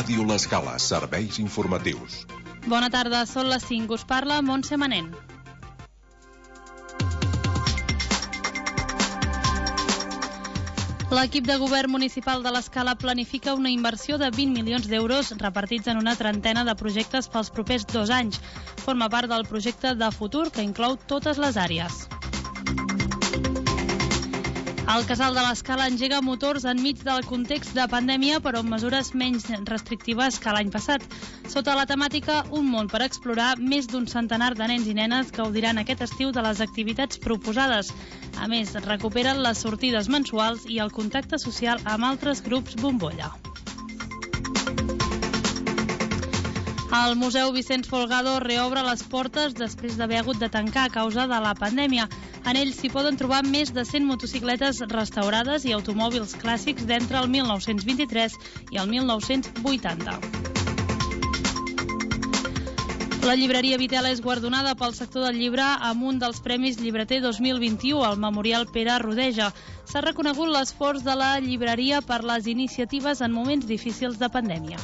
Ràdio L'Escala, serveis informatius. Bona tarda, són les 5. Us parla Montse Manent. L'equip de govern municipal de l'Escala planifica una inversió de 20 milions d'euros repartits en una trentena de projectes pels propers 2 anys. Forma part del projecte de futur que inclou totes les àrees. El Casal de l'Escala engega motors enmig del context de pandèmia, però amb mesures menys restrictives que l'any passat. Sota la temàtica Un món per explorar, més d'un centenar de nens i nenes gaudiran aquest estiu de les activitats proposades. A més, recuperen les sortides mensuals i el contacte social amb altres grups bombolla. El Museu Vicenç Folgado reobre les portes després d'haver hagut de tancar a causa de la pandèmia. En ell s'hi poden trobar més de 100 motocicletes restaurades i automòbils clàssics d'entre el 1923 i el 1980. La llibreria Vitel és guardonada pel sector del llibre amb un dels Premis Llibreter 2021 al Memorial Pere Rodeja. S'ha reconegut l'esforç de la llibreria per les iniciatives en moments difícils de pandèmia.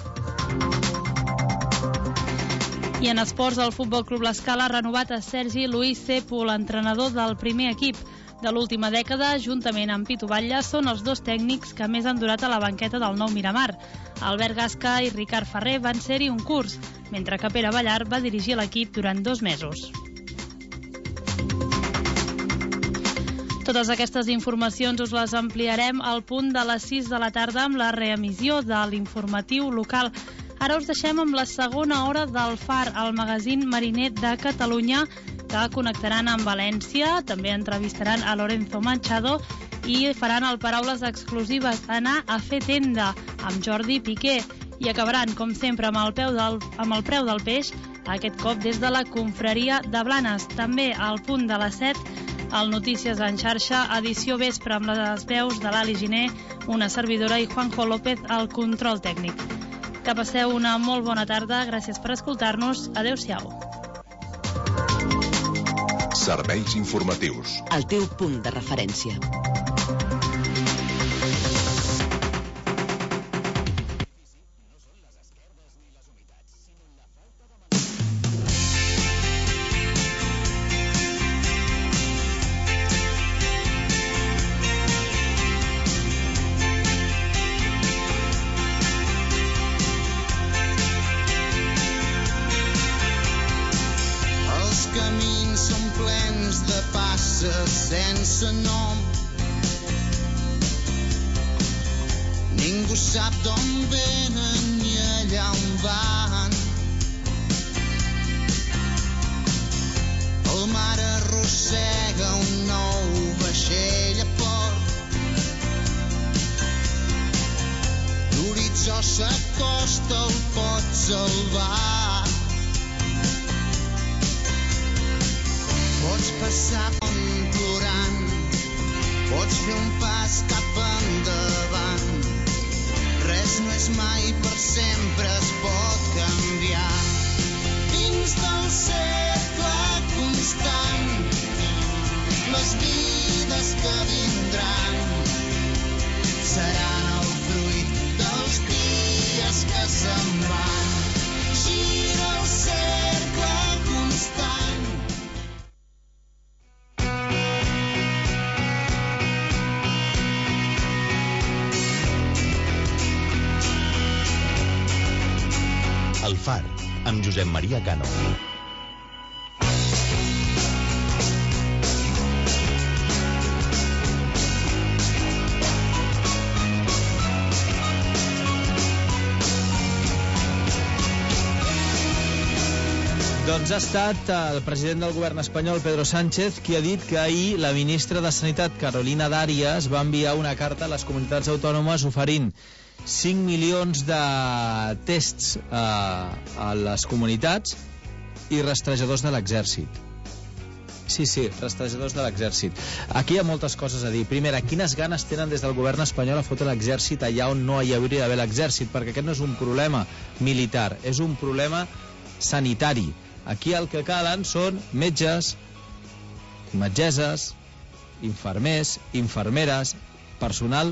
I en esports, el Futbol Club L'Escala ha renovat a Sergi Luis Cepo, l'entrenador del primer equip. De l'última dècada, juntament amb Pitu Batlle, són els 2 tècnics que més han durat a la banqueta del Nou Miramar. Albert Gasca i Ricard Ferrer van ser-hi un curs, mentre que Pere Ballar va dirigir l'equip durant 2 mesos. Totes aquestes informacions us les ampliarem al punt de les 6 de la tarda amb la reemissió de l'informatiu local. Ara us deixem amb la segona hora del Far, el magazín mariner de Catalunya, que connectaran amb València. També entrevistaran a Lorenzo Machado i faran el Paraules Exclusives, anar a fer tenda, amb Jordi Piqué. I acabaran, com sempre, amb el preu del peix, aquest cop des de la confraria de Blanes. També al punt de les 7, el Notícies en xarxa, edició vespre amb les veus de l'Ali Giner, una servidora, i Juanjo López al control tècnic. Que passeu una molt bona tarda, gràcies per escoltar-nos, adeu-siau. Serveis informatius. El teu punt de referència. Sense nom, ningú sap d'on venen ni allà on van. El mar arrossega un nou vaixell a port, l'horitzó s'acosta, el pot salvar. Pots passar plorant, pots fer un pas cap endavant. Res no és mai per sempre, es pot canviar. Dins del cercle constant, les vides que vindran seran el fruit dels dies que se'n van. Gira el cercle constant. El Far, amb Josep Maria Cano. Doncs ha estat el president del govern espanyol, Pedro Sánchez, qui ha dit que ahir la ministra de Sanitat, Carolina Darias, va enviar una carta a les comunitats autònomes oferint 5 milions de tests a les comunitats i rastrejadors de l'exèrcit. Sí, rastrejadors de l'exèrcit. Aquí hi ha moltes coses a dir. Primera, quines ganes tenen des del govern espanyol a fotre l'exèrcit allà on no hi hauria d'haver l'exèrcit, perquè aquest no és un problema militar, és un problema sanitari. Aquí el que calen són metges, metgesses, infermers, infermeres, personal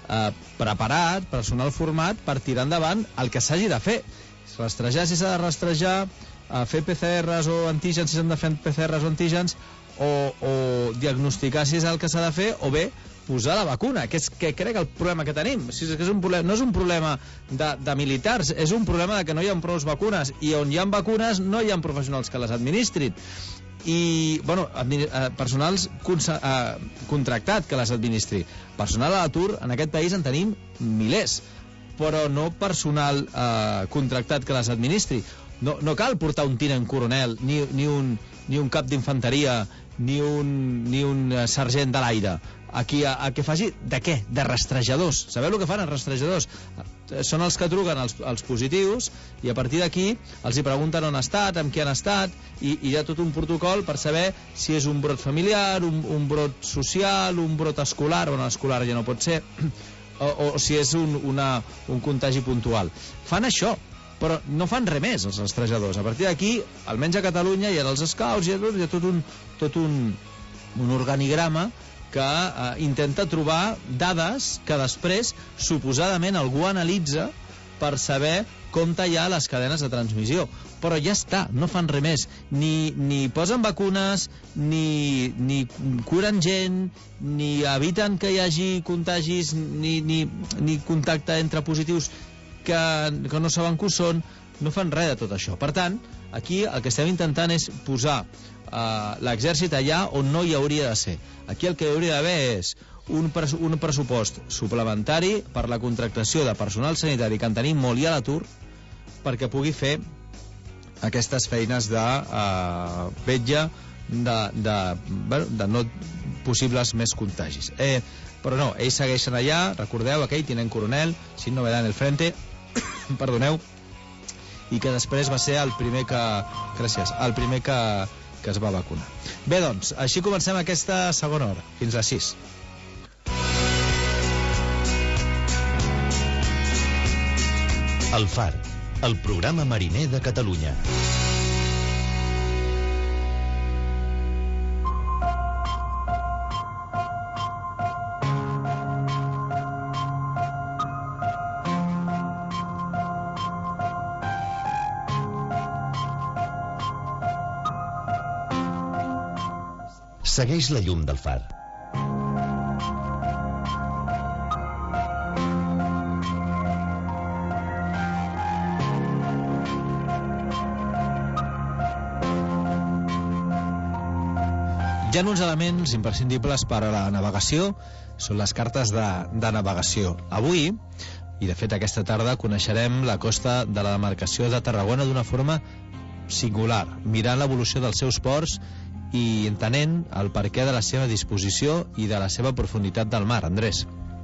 preparat, personal format per tirar endavant el que s'hagi de fer. Rastrejar si s'ha de rastrejar, fer PCRs o antígens si s'han de fer PCRs o antígens, o diagnosticar si és el que s'ha de fer, o bé posar la vacuna, que és que crec el problema que tenim. O sigui, és un problema, no és un problema de militars, és un problema de que no hi ha prou vacunes, i on hi ha vacunes no hi ha professionals que les administrin. I, bueno, personals contractat que les administri. Personal a l'atur, en aquest país en tenim milers, però no personal contractat que les administri. No cal portar un tinent coronel, ni un cap d'infanteria, ni un sergent de l'aire aquí a que faci de què? De rastrejadors. Sabeu el que fan els rastrejadors? Són els que truquen als positius, i a partir d'aquí els hi pregunten on ha estat, amb qui han estat, i hi ha tot un protocol per saber si és un brot familiar, un brot social, un brot escolar, on escolar ja no pot ser, o si és un contagi puntual. Fan això, però no fan res més els rastrejadors. A partir d'aquí, almenys a Catalunya, hi ha els scouts, hi ha tot un organigrama que intenta trobar dades que després suposadament algú analitza per saber com tallar les cadenes de transmissió. Però ja està, no fan res més. Ni posen vacunes, ni curen gent, ni eviten que hi hagi contagis, ni contacte entre positius que no saben que ho són. No fan res de tot això. Per tant, aquí el que estem intentant és posar l'exèrcit allà on no hi hauria de ser. Aquí el que hi hauria d'haver és un pressupost suplementari per la contractació de personal sanitari, que en tenim molt, i a l'atur, perquè pugui fer aquestes feines de vetlla de no possibles més contagis. Però no, ells segueixen allà, recordeu, aquell tinent coronel, sin novedad en el frente, perdoneu, i que després va ser el primer que es va vacunar. Bé, doncs, així comencem aquesta segona hora, fins a les 6. El Far, el programa mariner de Catalunya. Segueix la llum del far. Hi ha uns elements imprescindibles per a la navegació, són les cartes de navegació. Avui, i de fet aquesta tarda, coneixerem la costa de la demarcació de Tarragona d'una forma singular, mirant l'evolució dels seus ports i entenent el perquè de la seva disposició i de la seva profunditat del mar. Andrés.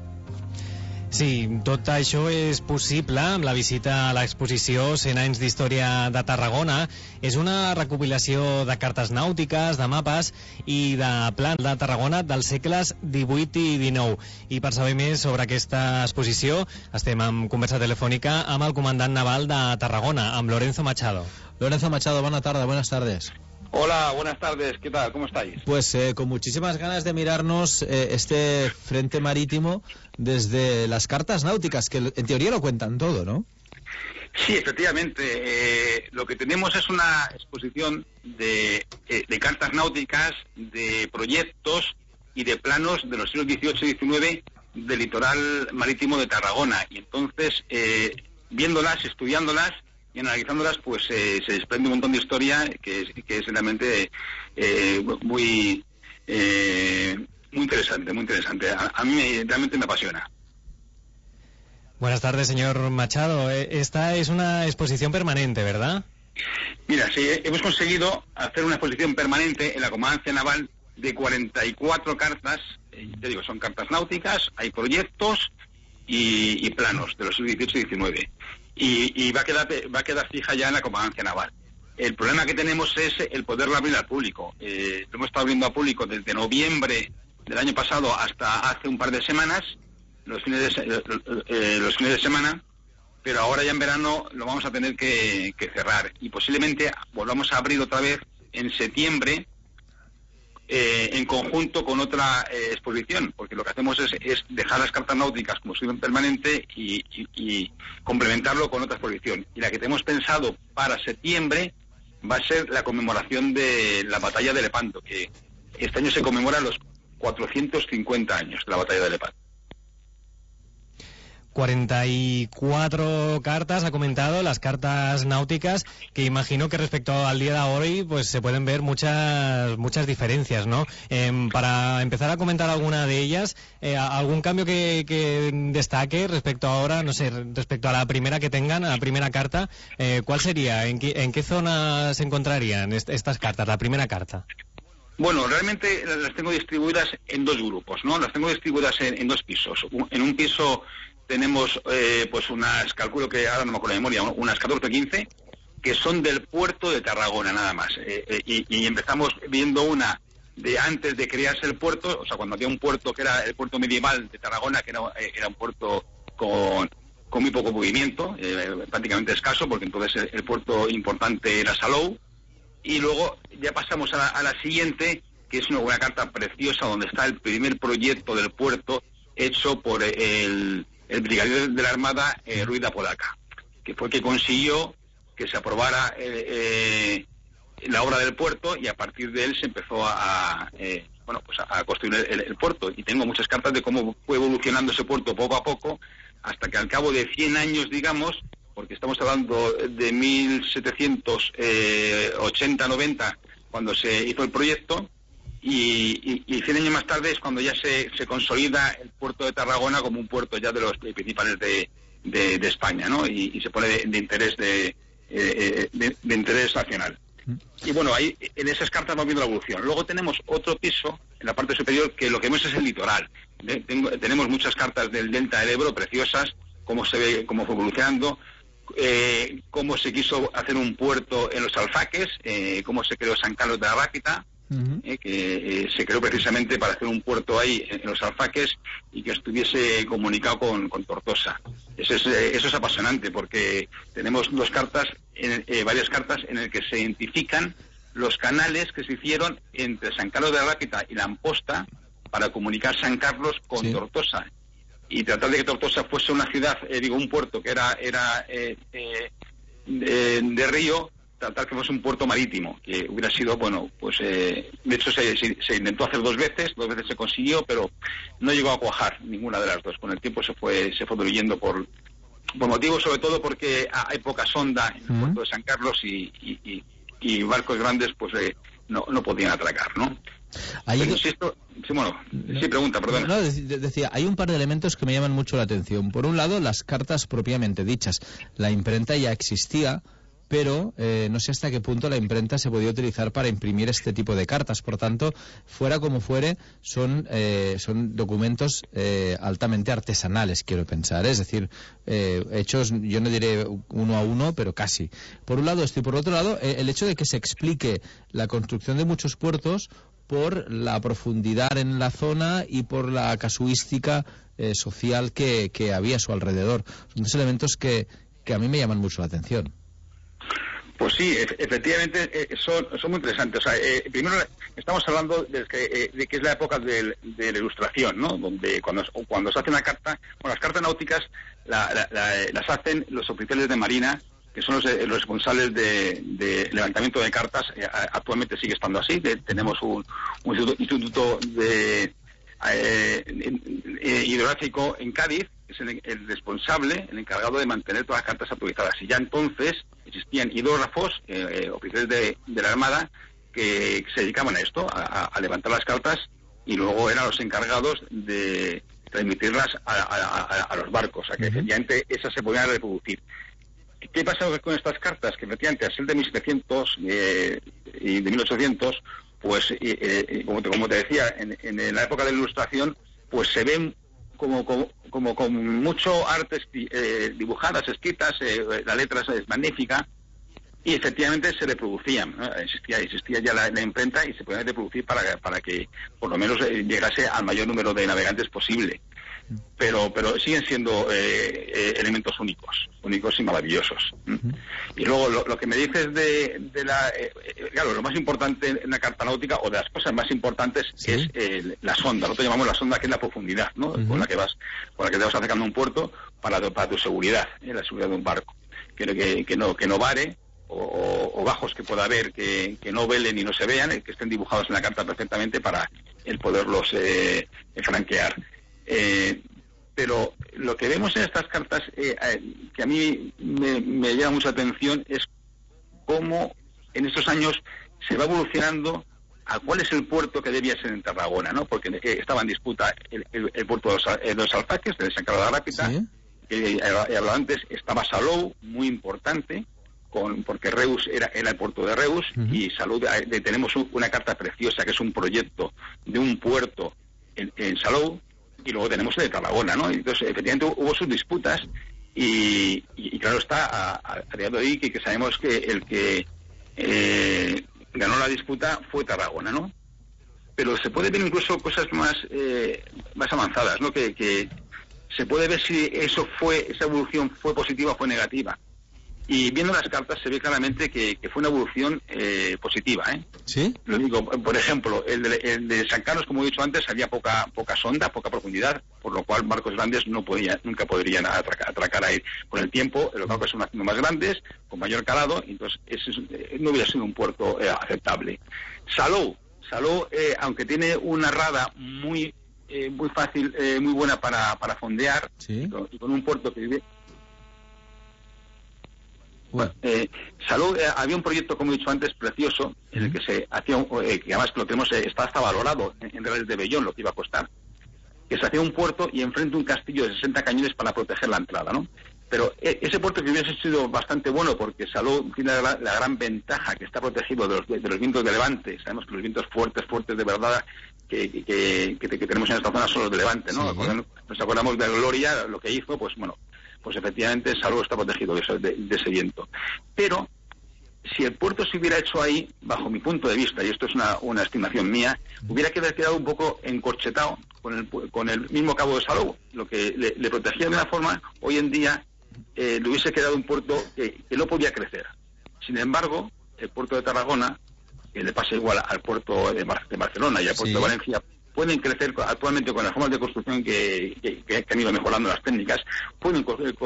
Sí, tot això és possible amb la visita a l'exposició 100 anys d'història de Tarragona. És una recopilació de cartes nàutiques, de mapes i de plans de Tarragona dels segles XVIII i XIX. I per saber més sobre aquesta exposició estem en conversa telefònica amb el comandant naval de Tarragona, amb Lorenzo Machado. Lorenzo Machado, buenas tardes. Hola, buenas tardes, ¿qué tal? ¿Cómo estáis? Pues con muchísimas ganas de mirarnos este frente marítimo desde las cartas náuticas, que en teoría lo cuentan todo, ¿no? Sí, efectivamente. Lo que tenemos es una exposición de cartas náuticas, de proyectos y de planos de los siglos XVIII y XIX del litoral marítimo de Tarragona. Y entonces, viéndolas, estudiándolas y analizándolas, pues se desprende un montón de historia que es realmente muy interesante, muy interesante. A mí realmente me apasiona. Buenas tardes, señor Machado. Esta es una exposición permanente, ¿verdad? Mira, sí, hemos conseguido hacer una exposición permanente en la Comandancia Naval de 44 cartas. Te digo, son cartas náuticas, hay proyectos y planos de los siglos XVIII y XIX. Y va a quedar fija ya en la Comandancia Naval. El problema que tenemos es el poderlo abrir al público. Lo hemos estado abriendo al público desde noviembre del año pasado hasta hace un par de semanas, los fines de semana, pero ahora ya en verano lo vamos a tener que cerrar y posiblemente volvamos a abrir otra vez en septiembre, en conjunto con otra exposición, porque lo que hacemos es dejar las cartas náuticas como exposición permanente y complementarlo con otra exposición. Y la que tenemos pensado para septiembre va a ser la conmemoración de la batalla de Lepanto, que este año se conmemoran los 450 años de la batalla de Lepanto. 44 cartas, ha comentado, las cartas náuticas, que imagino que respecto al día de hoy pues se pueden ver muchas diferencias, ¿no? Para empezar a comentar alguna de ellas, algún cambio que destaque respecto a ahora, no sé, respecto a la primera que tengan, a la primera carta, ¿cuál sería? ¿En qué zona se encontrarían estas cartas, la primera carta? Bueno, realmente las tengo distribuidas en dos grupos, ¿no? Las tengo distribuidas en dos pisos. En un piso tenemos pues unas, calculo que ahora no me acuerdo de memoria, unas 14 o 15, que son del puerto de Tarragona nada más. Y empezamos viendo una de antes de crearse el puerto, o sea, cuando había un puerto que era el puerto medieval de Tarragona, que era un puerto con muy poco movimiento, prácticamente escaso, porque entonces el puerto importante era Salou. Y luego ya pasamos a la siguiente, que es una carta preciosa donde está el primer proyecto del puerto hecho por el brigadier de la Armada, Ruiz de Apodaca, que fue que consiguió que se aprobara la obra del puerto, y a partir de él se empezó a construir el puerto. Y tengo muchas cartas de cómo fue evolucionando ese puerto poco a poco, hasta que al cabo de 100 años, digamos, porque estamos hablando de 1780-90, cuando se hizo el proyecto, y 100 años más tarde es cuando ya se consolida el puerto de Tarragona como un puerto ya de los principales de España, ¿no? Y se pone de interés de interés nacional. Y bueno, ahí en esas cartas vamos viendo la evolución. Luego tenemos otro piso en la parte superior que lo que vemos es el litoral. Tenemos muchas cartas del delta del Ebro preciosas, cómo se ve, cómo fue evolucionando, cómo se quiso hacer un puerto en los Alfaques, cómo se creó San Carlos de la Rápita, que se creó precisamente para hacer un puerto ahí en los Alfaques y que estuviese comunicado con Tortosa. Eso es apasionante, porque tenemos varias cartas en las que se identifican los canales que se hicieron entre San Carlos de la Rápita y La Amposta para comunicar San Carlos con Tortosa, y tratar de que Tortosa fuese una ciudad, un puerto que era de río, tratar que fuese un puerto marítimo, que hubiera sido, bueno, pues de hecho se intentó hacer dos veces se consiguió, pero no llegó a cuajar ninguna de las dos. Con el tiempo se fue diluyendo por motivos, sobre todo porque hay poca sonda en el puerto de San Carlos y barcos grandes pues no podían atracar, ¿no? Pregunta, perdón. No, decía, hay un par de elementos que me llaman mucho la atención. Por un lado, las cartas propiamente dichas. La imprenta ya existía, pero no sé hasta qué punto la imprenta se podía utilizar para imprimir este tipo de cartas. Por tanto, fuera como fuere, son documentos altamente artesanales, quiero pensar. Es decir, hechos, yo no diré uno a uno, pero casi. Por un lado esto, y por otro lado, el hecho de que se explique la construcción de muchos puertos por la profundidad en la zona y por la casuística social que había a su alrededor. Son dos elementos que a mí me llaman mucho la atención. Pues sí, efectivamente son muy interesantes. O sea, primero estamos hablando de que es la época de la Ilustración, ¿no? Donde cuando se hace una carta, las cartas náuticas las hacen los oficiales de Marina, que son los responsables de levantamiento de cartas. Actualmente sigue estando así. Tenemos un instituto hidrográfico en Cádiz, que es el responsable, el encargado de mantener todas las cartas actualizadas. Y ya entonces existían hidrógrafos, oficiales de la Armada, que se dedicaban a esto, a levantar las cartas, y luego eran los encargados de transmitirlas a los barcos, a que efectivamente esas se podían reproducir. ¿Qué pasa con estas cartas? Que efectivamente, al ser de 1700 y de 1800, pues como te decía, en la época de la Ilustración, pues se ven como con mucho arte dibujadas, escritas, la letra es magnífica, y efectivamente se reproducían, ¿no? Existía ya la imprenta, y se podía reproducir para que por lo menos llegase al mayor número de navegantes posible. pero siguen siendo elementos únicos y maravillosos. Y luego lo que me dices de la... claro, lo más importante en la carta náutica, o de las cosas más importantes, es la sonda. Nosotros llamamos la sonda, que es la profundidad, ¿no? Con la que te vas acercando a un puerto para tu seguridad, la seguridad de un barco. Que no vare, o bajos que pueda haber que no velen y no se vean, que estén dibujados en la carta perfectamente para el poderlos franquear. Pero lo que vemos en estas cartas, que a mí me llama mucha atención, es cómo en estos años se va evolucionando a cuál es el puerto que debía ser en Tarragona, ¿no? Porque estaba en disputa el puerto de los Alfaques, de San Carlos de la Rápida, que he hablado antes, estaba Salou, muy importante, porque Reus era el puerto de Reus, y Salou, tenemos una carta preciosa que es un proyecto de un puerto en Salou, y luego tenemos el de Tarragona, ¿no? Entonces, efectivamente, hubo sus disputas, y claro está, a día de hoy, que sabemos que el que ganó la disputa fue Tarragona, ¿no? Pero se puede ver incluso cosas más avanzadas, ¿no? Que se puede ver si esa evolución fue positiva o fue negativa. Y viendo las cartas se ve claramente que fue una evolución positiva, ¿eh? ¿Sí? Lo digo, por ejemplo, el de San Carlos, como he dicho antes, había poca sonda, poca profundidad, por lo cual barcos grandes nunca podrían atracar ahí. Con el tiempo, los barcos se van haciendo más grandes, con mayor calado, entonces no hubiera sido un puerto aceptable. Salou, aunque tiene una rada muy fácil, muy buena para fondear, ¿sí? y con un puerto que vive... Bueno, Salou, había un proyecto, como he dicho antes, precioso, en el que se hacía, que además lo tenemos, está hasta valorado en reales de Bellón lo que iba a costar, que se hacía un puerto y enfrente un castillo de 60 cañones para proteger la entrada, ¿no? Pero ese puerto que hubiese sido bastante bueno, porque Salou tiene la gran ventaja que está protegido de los vientos de levante. Sabemos que los vientos fuertes de verdad que tenemos en esta zona son los de levante, ¿no? Sí. Nos acordamos de Gloria, lo que hizo, pues efectivamente Salou está protegido de ese viento. Pero si el puerto se hubiera hecho ahí, bajo mi punto de vista, y esto es una estimación mía, hubiera quedado un poco encorchetado con el mismo cabo de Salou, lo que le protegía de una forma. Hoy en día le hubiese quedado un puerto que no podía crecer. Sin embargo, el puerto de Tarragona, que le pasa igual al puerto de Barcelona y al puerto de Valencia, pueden crecer actualmente con las formas de construcción que han ido mejorando las técnicas, pueden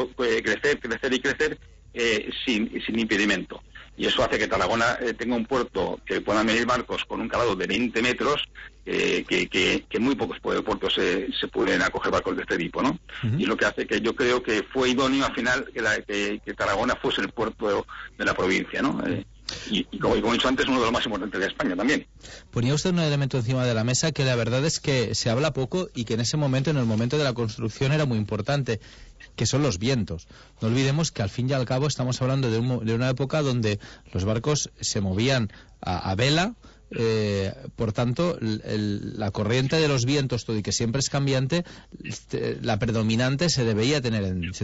crecer sin impedimento. Y eso hace que Tarragona tenga un puerto que puedan venir barcos con un calado de 20 metros, que muy pocos puertos se pueden acoger barcos de este tipo, ¿no? Y lo que hace que yo creo que fue idóneo al final que Tarragona fuese el puerto de la provincia, ¿no? Y como he dicho antes, uno de los más importantes de España también. Ponía usted un elemento encima de la mesa que la verdad es que se habla poco y que en ese momento, en el momento de la construcción, era muy importante, que son los vientos. No olvidemos que al fin y al cabo estamos hablando de una época donde los barcos se movían a vela, por tanto la corriente de los vientos, todo y que siempre es cambiante, la predominante se debía tener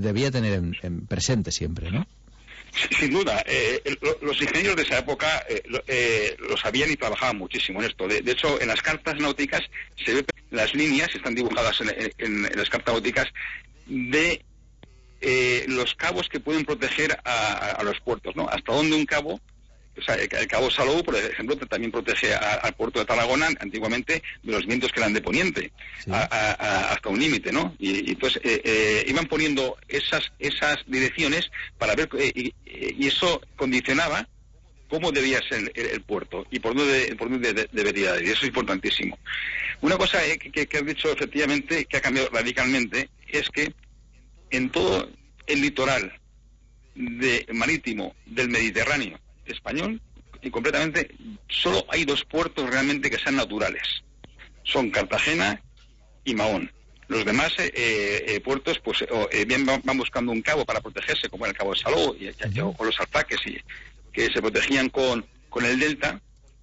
en presente siempre, ¿no? Sin duda, los ingenieros de esa época lo sabían y trabajaban muchísimo en esto. De hecho, en las cartas náuticas se ve las líneas, están dibujadas en las cartas náuticas de los cabos que pueden proteger a los puertos, ¿no? Hasta donde un cabo, o sea, el cabo Salou, por ejemplo, también protege al puerto de Tarragona, antiguamente, de los vientos que eran de poniente, sí. Hasta un límite, ¿no? Y pues iban poniendo esas direcciones para ver, y eso condicionaba cómo debía ser el puerto y por dónde debería ir. Eso es importantísimo. Una cosa que has dicho, efectivamente, que ha cambiado radicalmente, es que en todo el litoral marítimo del Mediterráneo español, y completamente, solo hay dos puertos realmente que sean naturales. Son Cartagena y Mahón. Los demás puertos, pues bien van buscando un cabo para protegerse, como el cabo de Salou o los Alfaques, que se protegían con el delta,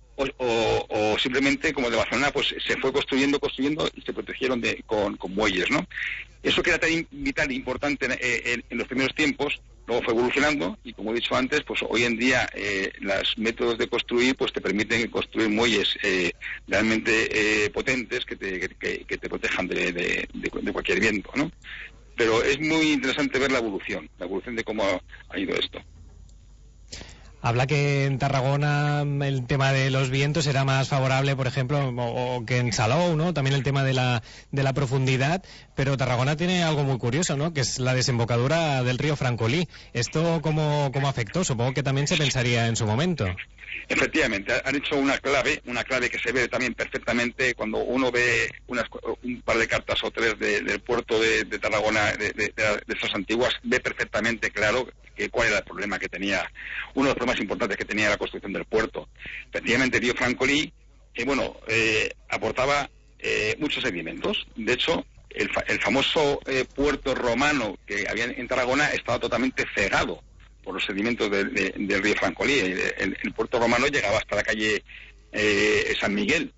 o simplemente, como de Barcelona, pues se fue construyendo y se protegieron con muelles, ¿no? Eso que era tan vital e importante en los primeros tiempos, luego fue evolucionando y, como he dicho antes, pues hoy en día los métodos de construir pues te permiten construir muelles realmente potentes que te protejan de cualquier viento, ¿no? Pero es muy interesante ver la evolución de cómo ha ido esto. Habla que en Tarragona el tema de los vientos era más favorable, por ejemplo, o que en Salou, ¿no? También el tema de la profundidad, pero Tarragona tiene algo muy curioso, ¿no? Que es la desembocadura del río Francolí. ¿Esto cómo afectó? Supongo que también se pensaría en su momento. Efectivamente, han hecho una clave que se ve también perfectamente cuando uno ve un par de cartas o tres del puerto de Tarragona, de esas antiguas, ve perfectamente claro cuál era el problema que tenía, uno de los problemas importantes que tenía la construcción del puerto. Efectivamente, el río Francolí, aportaba muchos sedimentos. De hecho, el famoso puerto romano que había en Tarragona estaba totalmente cegado por los sedimentos del río Francolí. El puerto romano llegaba hasta la calle San Miguel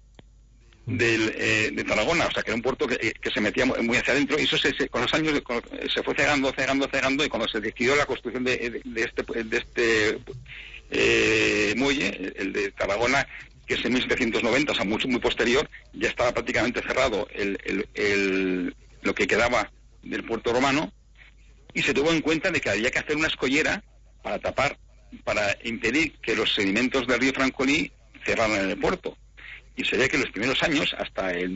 de Tarragona, o sea que era un puerto que se metía muy hacia adentro, y eso con los años se fue cegando, y cuando se decidió la construcción de este muelle, el de Tarragona, que es en 1790, o sea, muy posterior, ya estaba prácticamente cerrado lo que quedaba del puerto romano, y se tuvo en cuenta de que había que hacer una escollera para impedir que los sedimentos del río Francolí cerraran en el puerto. Y se ve que en los primeros años, hasta el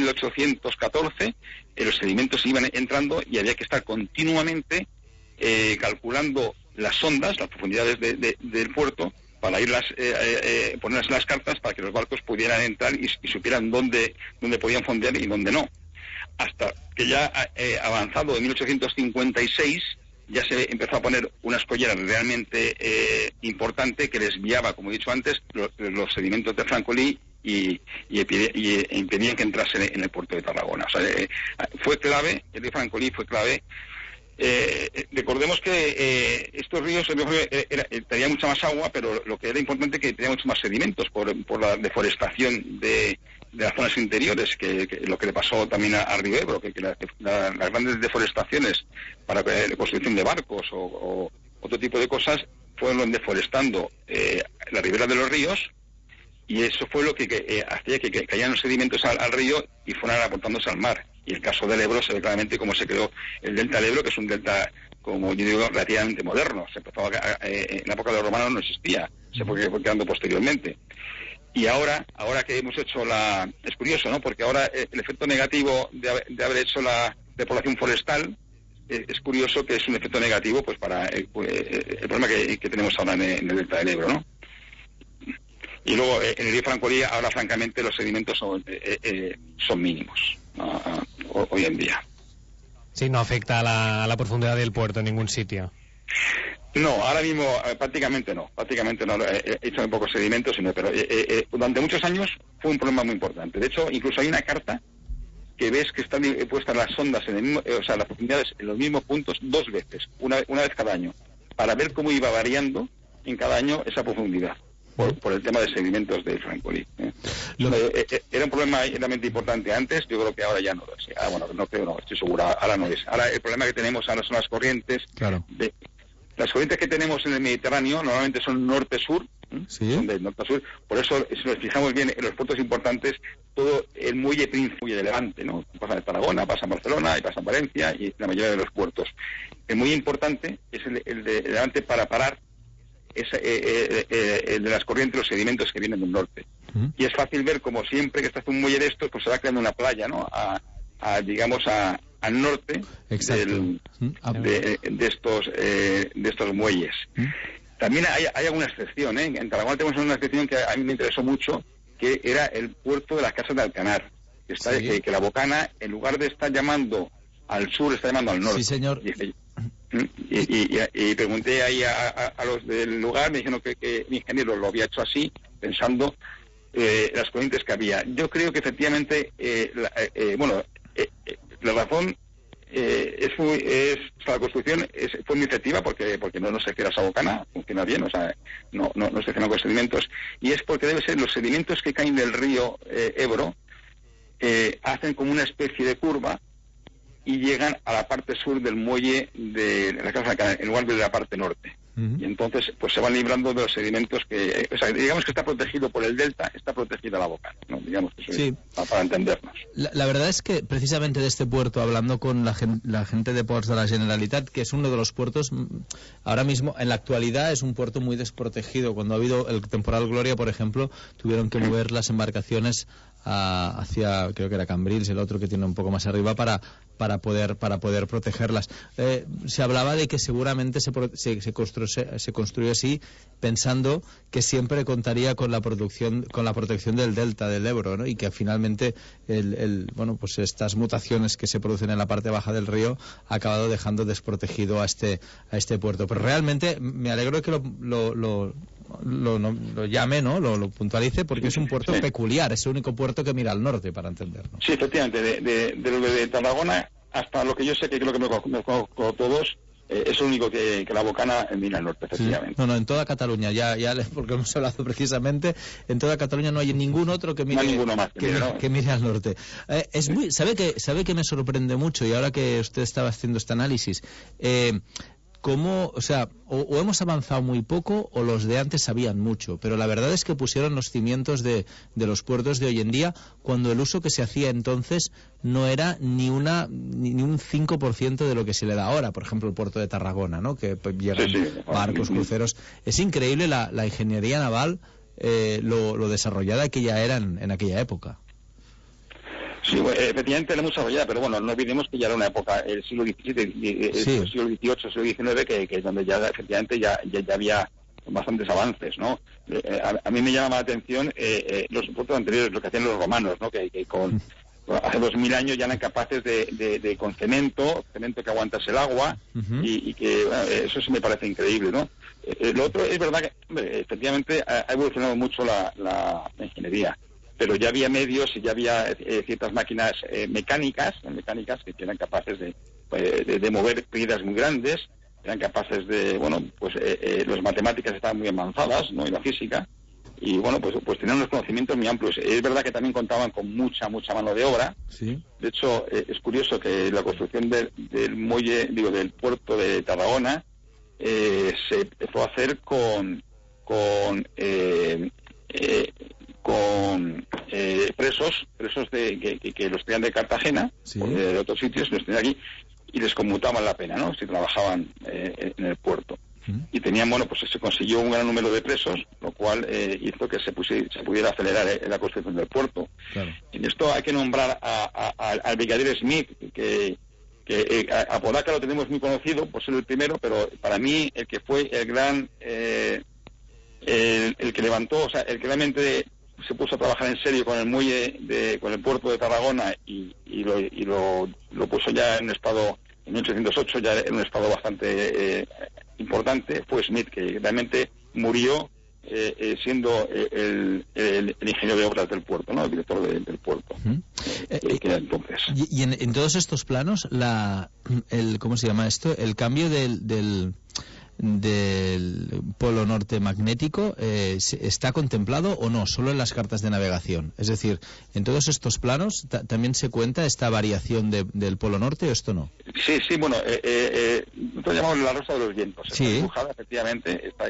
1814, los sedimentos iban entrando y había que estar continuamente calculando las ondas, las profundidades del puerto, para ponerlas en las cartas para que los barcos pudieran entrar y supieran dónde podían fondear y dónde no. Hasta que ya avanzado en 1856 ya se empezó a poner una escollera realmente importante que desviaba, como he dicho antes, los sedimentos de Francolí y impedían que entrasen en el puerto de Tarragona. O sea, fue clave, el río Francolí fue clave. Recordemos que estos ríos tenían mucha más agua, pero lo que era importante es que tenían muchos más sedimentos por la deforestación de las zonas interiores, que lo que le pasó también a Río Ebro, que las grandes deforestaciones para la construcción de barcos o otro tipo de cosas fueron deforestando la ribera de los ríos, y eso fue lo que hacía que caían los sedimentos al río y fueran aportándose al mar. Y el caso del Ebro se ve claramente cómo se creó el delta del Ebro, que es un delta, como yo digo, relativamente moderno. Se empezó en la época de los romanos no existía, se fue creando posteriormente. Y ahora que hemos hecho es curioso, ¿no? Porque ahora el efecto negativo de haber hecho la depoblación forestal, es curioso que es un efecto negativo pues para el problema que tenemos ahora en el delta del Ebro, ¿no? Y luego en el río Francolí ahora francamente los sedimentos son mínimos hoy en día. Sí, no afecta a la profundidad del puerto en ningún sitio. No, ahora mismo prácticamente no, he hecho muy pocos sedimentos, pero durante muchos años fue un problema muy importante. De hecho, incluso hay una carta que ves que están puestas las sondas las profundidades en los mismos puntos 2 veces, una vez cada año, para ver cómo iba variando en cada año esa profundidad. Por el tema de sedimentos de Francolí. Era un problema realmente importante antes, yo creo que ahora ya no lo es. Estoy seguro, ahora no es. Ahora el problema que tenemos ahora son las corrientes. Claro. Las corrientes que tenemos en el Mediterráneo normalmente son norte-sur, ¿sí? Son de norte a sur. Por eso, si nos fijamos bien en los puertos importantes, todo el muelle príncipe de Levante, ¿no? Pasa en Tarragona, pasa en Barcelona, y pasa en Valencia, y la mayoría de los puertos. El muy importante es el de Levante para parar el de las corrientes, los sedimentos que vienen del norte. Y es fácil ver como siempre que estás en un muelle de estos, pues se va creando una playa, ¿no? Digamos al norte de estos muelles. También hay alguna excepción, ¿eh? En Tarragona tenemos una excepción que a mí me interesó mucho, que era el puerto de las Casas de Alcanar, que la Bocana, en lugar de estar llamando al sur, está llamando al norte. Sí, señor. Y pregunté ahí a los del lugar, me dijeron que el ingeniero lo había hecho así, pensando las corrientes que había. Yo creo que efectivamente, la razón la construcción fue muy efectiva porque no se queda esa bocana, funciona bien, o sea, no se quedan con sedimentos, y es porque debe ser los sedimentos que caen del río Ebro, hacen como una especie de curva y llegan a la parte sur del muelle de la Casa de Canarias, en lugar de la parte norte. Y entonces pues se van librando de los sedimentos que, o sea, digamos que está protegido por el delta, está protegida la Bocana, ¿no? Digamos que eso Sí. para entendernos. La verdad es que precisamente de este puerto, hablando con la gente de Ports de la Generalitat, que es uno de los puertos, ahora mismo, en la actualidad, es un puerto muy desprotegido. Cuando ha habido el temporal Gloria, por ejemplo, tuvieron que mover las embarcaciones hacia, creo que era Cambrils, el otro que tiene un poco más arriba, para poder protegerlas. Se hablaba de que seguramente se construyó así, pensando que siempre contaría con la protección del delta del Ebro, ¿no? Y que finalmente pues estas mutaciones que se producen en la parte baja del río ha acabado dejando desprotegido a este puerto. Pero realmente me alegro que lo llame, ¿no? Lo puntualice, porque es un puerto peculiar, es el único puerto que mira al norte, para entendernos. Sí, efectivamente, de Tarragona hasta lo que yo sé, que creo que me conozco todos, es el único que la Bocana mira al norte, efectivamente. Sí. No, en toda Cataluña, ya porque hemos hablado precisamente, en toda Cataluña no hay ningún otro que mire, que mire al norte. ¿Sabe que me sorprende mucho? Y ahora que usted estaba haciendo este análisis, cómo, o sea, o hemos avanzado muy poco o los de antes sabían mucho, pero la verdad es que pusieron los cimientos de los puertos de hoy en día, cuando el uso que se hacía entonces no era ni un 5% de lo que se le da ahora. Por ejemplo, el puerto de Tarragona, ¿no? Que llegan barcos, cruceros. Es increíble la ingeniería naval, lo desarrollada que ya era en aquella época. Sí, efectivamente la hemos desarrollado, pero bueno, no olvidemos que ya era una época, el siglo XVII, el siglo XVIII, siglo XIX, que es donde ya efectivamente ya había bastantes avances, ¿no? A mí me llama la atención los puertos anteriores, lo que hacían los romanos, ¿no? Que hace 2000 años ya eran capaces de con cemento que aguantase el agua, y que eso sí me parece increíble, ¿no? Lo otro es verdad que, hombre, efectivamente ha evolucionado mucho la ingeniería, pero ya había medios y ya había ciertas máquinas mecánicas que eran capaces de mover piedras muy grandes, eran capaces de, bueno, pues las matemáticas estaban muy avanzadas, ¿no? Y la física, y bueno, pues tenían unos conocimientos muy amplios. Es verdad que también contaban con mucha mano de obra. Sí. De hecho, es curioso que la construcción del muelle, del puerto de Tarragona, se empezó a hacer con presos que los tenían de Cartagena, o de otros sitios, los tenían aquí, y les conmutaban la pena, ¿no? Si trabajaban en el puerto. Y tenían, bueno, pues se consiguió un gran número de presos, lo cual hizo que se pudiera acelerar la construcción del puerto. Claro. En esto hay que nombrar al brigadier Smith, que a Podaca lo tenemos muy conocido por ser el primero, pero para mí el que fue el gran, el que levantó, o sea, el que realmente se puso a trabajar en serio con el muelle con el puerto de Tarragona y lo puso ya en un estado, en 1808 ya en un estado bastante importante, fue Smith, que realmente murió siendo el ingeniero de obras del puerto, ¿no? El director del puerto. Que entonces. Y en todos estos planos, ¿cómo se llama esto? El cambio del polo norte magnético ¿está contemplado o no? Solo en las cartas de navegación. Es decir, en todos estos planos también se cuenta esta variación del polo norte, o esto no. Sí, bueno, nosotros llamamos la rosa de los vientos. Está dibujada, efectivamente, está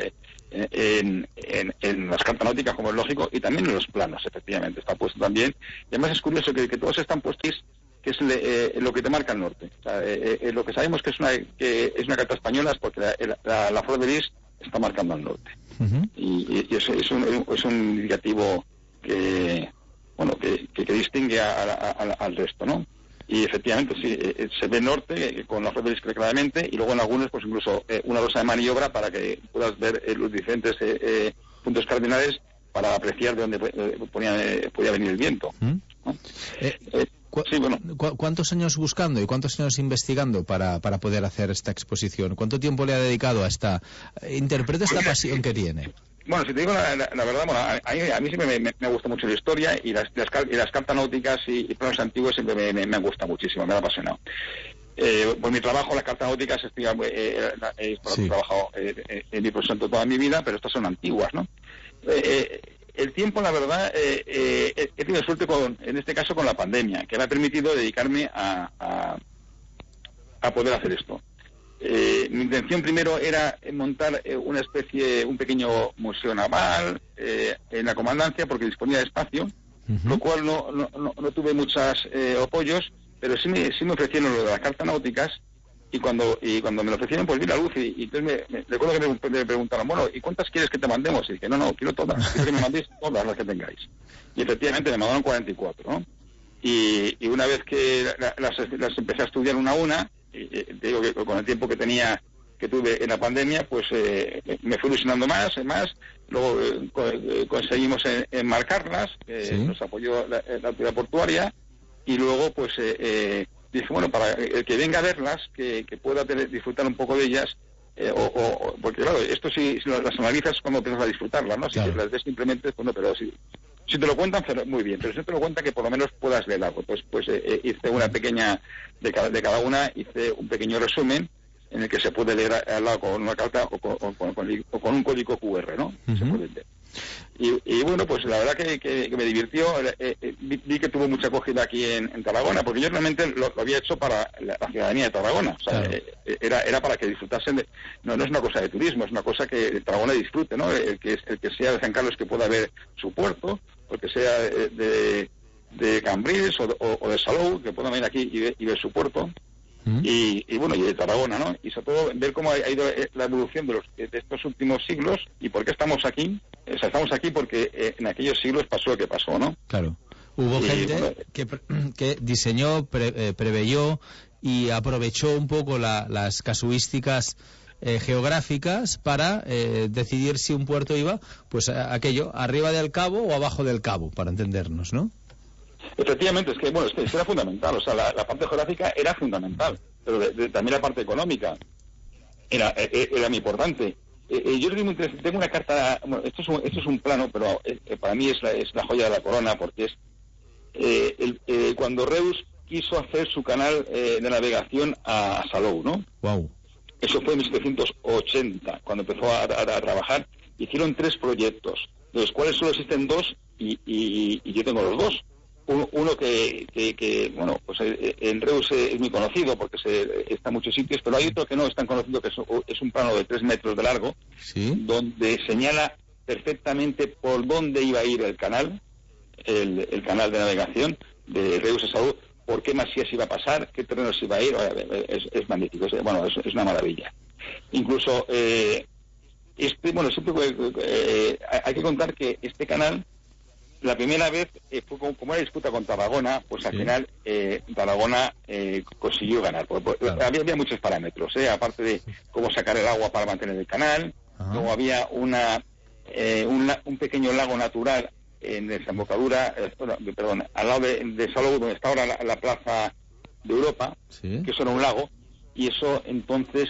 en las cartas náuticas, como es lógico, y también en los planos, efectivamente, está puesto también. Y además es curioso que todos están puestos, que es lo que te marca el norte. O sea, lo que sabemos que es una carta española es porque la flor de lis está marcando al norte. Y eso es un indicativo que distingue al resto, ¿no? Y efectivamente sí, se ve norte con la flor de lis claramente, y luego en algunos pues incluso una rosa de maniobra para que puedas ver los diferentes puntos cardinales para apreciar de dónde podía venir el viento, ¿no? Sí, bueno. ¿Cuántos años buscando y cuántos años investigando para poder hacer esta exposición? ¿Cuánto tiempo le ha dedicado a esta? Interpreta esta pasión que tiene. Bueno, si te digo la verdad, bueno, a mí siempre me gusta mucho la historia, y las cartas náuticas y planos antiguos siempre me gusta muchísimo, me ha apasionado. Por mi trabajo, las cartas náuticas he trabajado en mi profesión toda mi vida, pero estas son antiguas, ¿no? El tiempo, la verdad, he tenido suerte en este caso con la pandemia, que me ha permitido dedicarme a a poder hacer esto. Mi intención primero era montar un pequeño museo naval en la comandancia, porque disponía de espacio, lo cual no tuve muchos apoyos, pero sí me ofrecieron lo de las cartas náuticas, y cuando me lo ofrecieron, pues vi la luz, y entonces me recuerdo que me preguntaron, bueno, ¿y cuántas quieres que te mandemos? Y dije, no, quiero todas, quiero que me mandéis todas las que tengáis. Y efectivamente me mandaron 44, ¿no? Y una vez que las empecé a estudiar una a una, te digo que con el tiempo que tuve en la pandemia, pues me fui ilusionando más, luego conseguimos enmarcarlas, nos apoyó la autoridad portuaria, y luego pues dije, bueno, para el que venga a verlas, que pueda disfrutar un poco de ellas, porque claro, esto si las analizas cuando empiezas a disfrutarlas, ¿no? Si las ves simplemente, pues no, pero si te lo cuentan, muy bien, pero si no te lo cuentan, que por lo menos puedas leer algo. Pues hice una pequeña, de cada una, hice un pequeño resumen en el que se puede leer al lado con una carta o con un código QR, ¿no? Se puede leer. Y bueno, pues la verdad que me divirtió. Vi que tuvo mucha acogida aquí en Tarragona, porque yo realmente lo había hecho para la ciudadanía de Tarragona. O sea, era para que disfrutasen no es una cosa de turismo, es una cosa que Tarragona disfrute, ¿no? El que sea de San Carlos, que pueda ver su puerto, o que sea de Cambrils o de Salou, que puedan venir aquí y ver su puerto. Y bueno, y de Tarragona, ¿no? Y sobre todo ver cómo ha ido la evolución de estos últimos siglos, y por qué estamos aquí. O sea, estamos aquí porque en aquellos siglos pasó lo que pasó, ¿no? Claro. Hubo gente que diseñó, preveyó y aprovechó un poco las casuísticas geográficas para decidir si un puerto iba, pues aquello, arriba del cabo o abajo del cabo, para entendernos, ¿no? Efectivamente, es que era fundamental, o sea, la parte geográfica era fundamental, pero también la parte económica era muy importante. Yo tengo una carta, bueno, esto es un plano, pero para mí es la joya de la corona, porque es cuando Reus quiso hacer su canal de navegación a Salou, ¿no? Wow. Eso fue en 1780, cuando empezó a trabajar. Hicieron 3 proyectos, de los cuales solo existen 2, y yo tengo los 2. Uno que bueno, pues en Reus es muy conocido porque está en muchos sitios, pero hay otro que no es tan conocido, que es un plano de 3 metros de largo, ¿sí? Donde señala perfectamente por dónde iba a ir el canal, el canal de navegación de Reus a Salou, por qué masías iba a pasar, qué terrenos iba a ir. Es magnífico, es una maravilla. Incluso, hay que contar que este canal, la primera vez fue como una disputa con Tarragona, pues al final Tarragona consiguió ganar. Claro. Había muchos parámetros, aparte de cómo sacar el agua para mantener el canal. Luego había un pequeño lago natural en desembocadura, al lado de Salou, donde está ahora la Plaza de Europa, ¿sí? Que eso era un lago, y eso entonces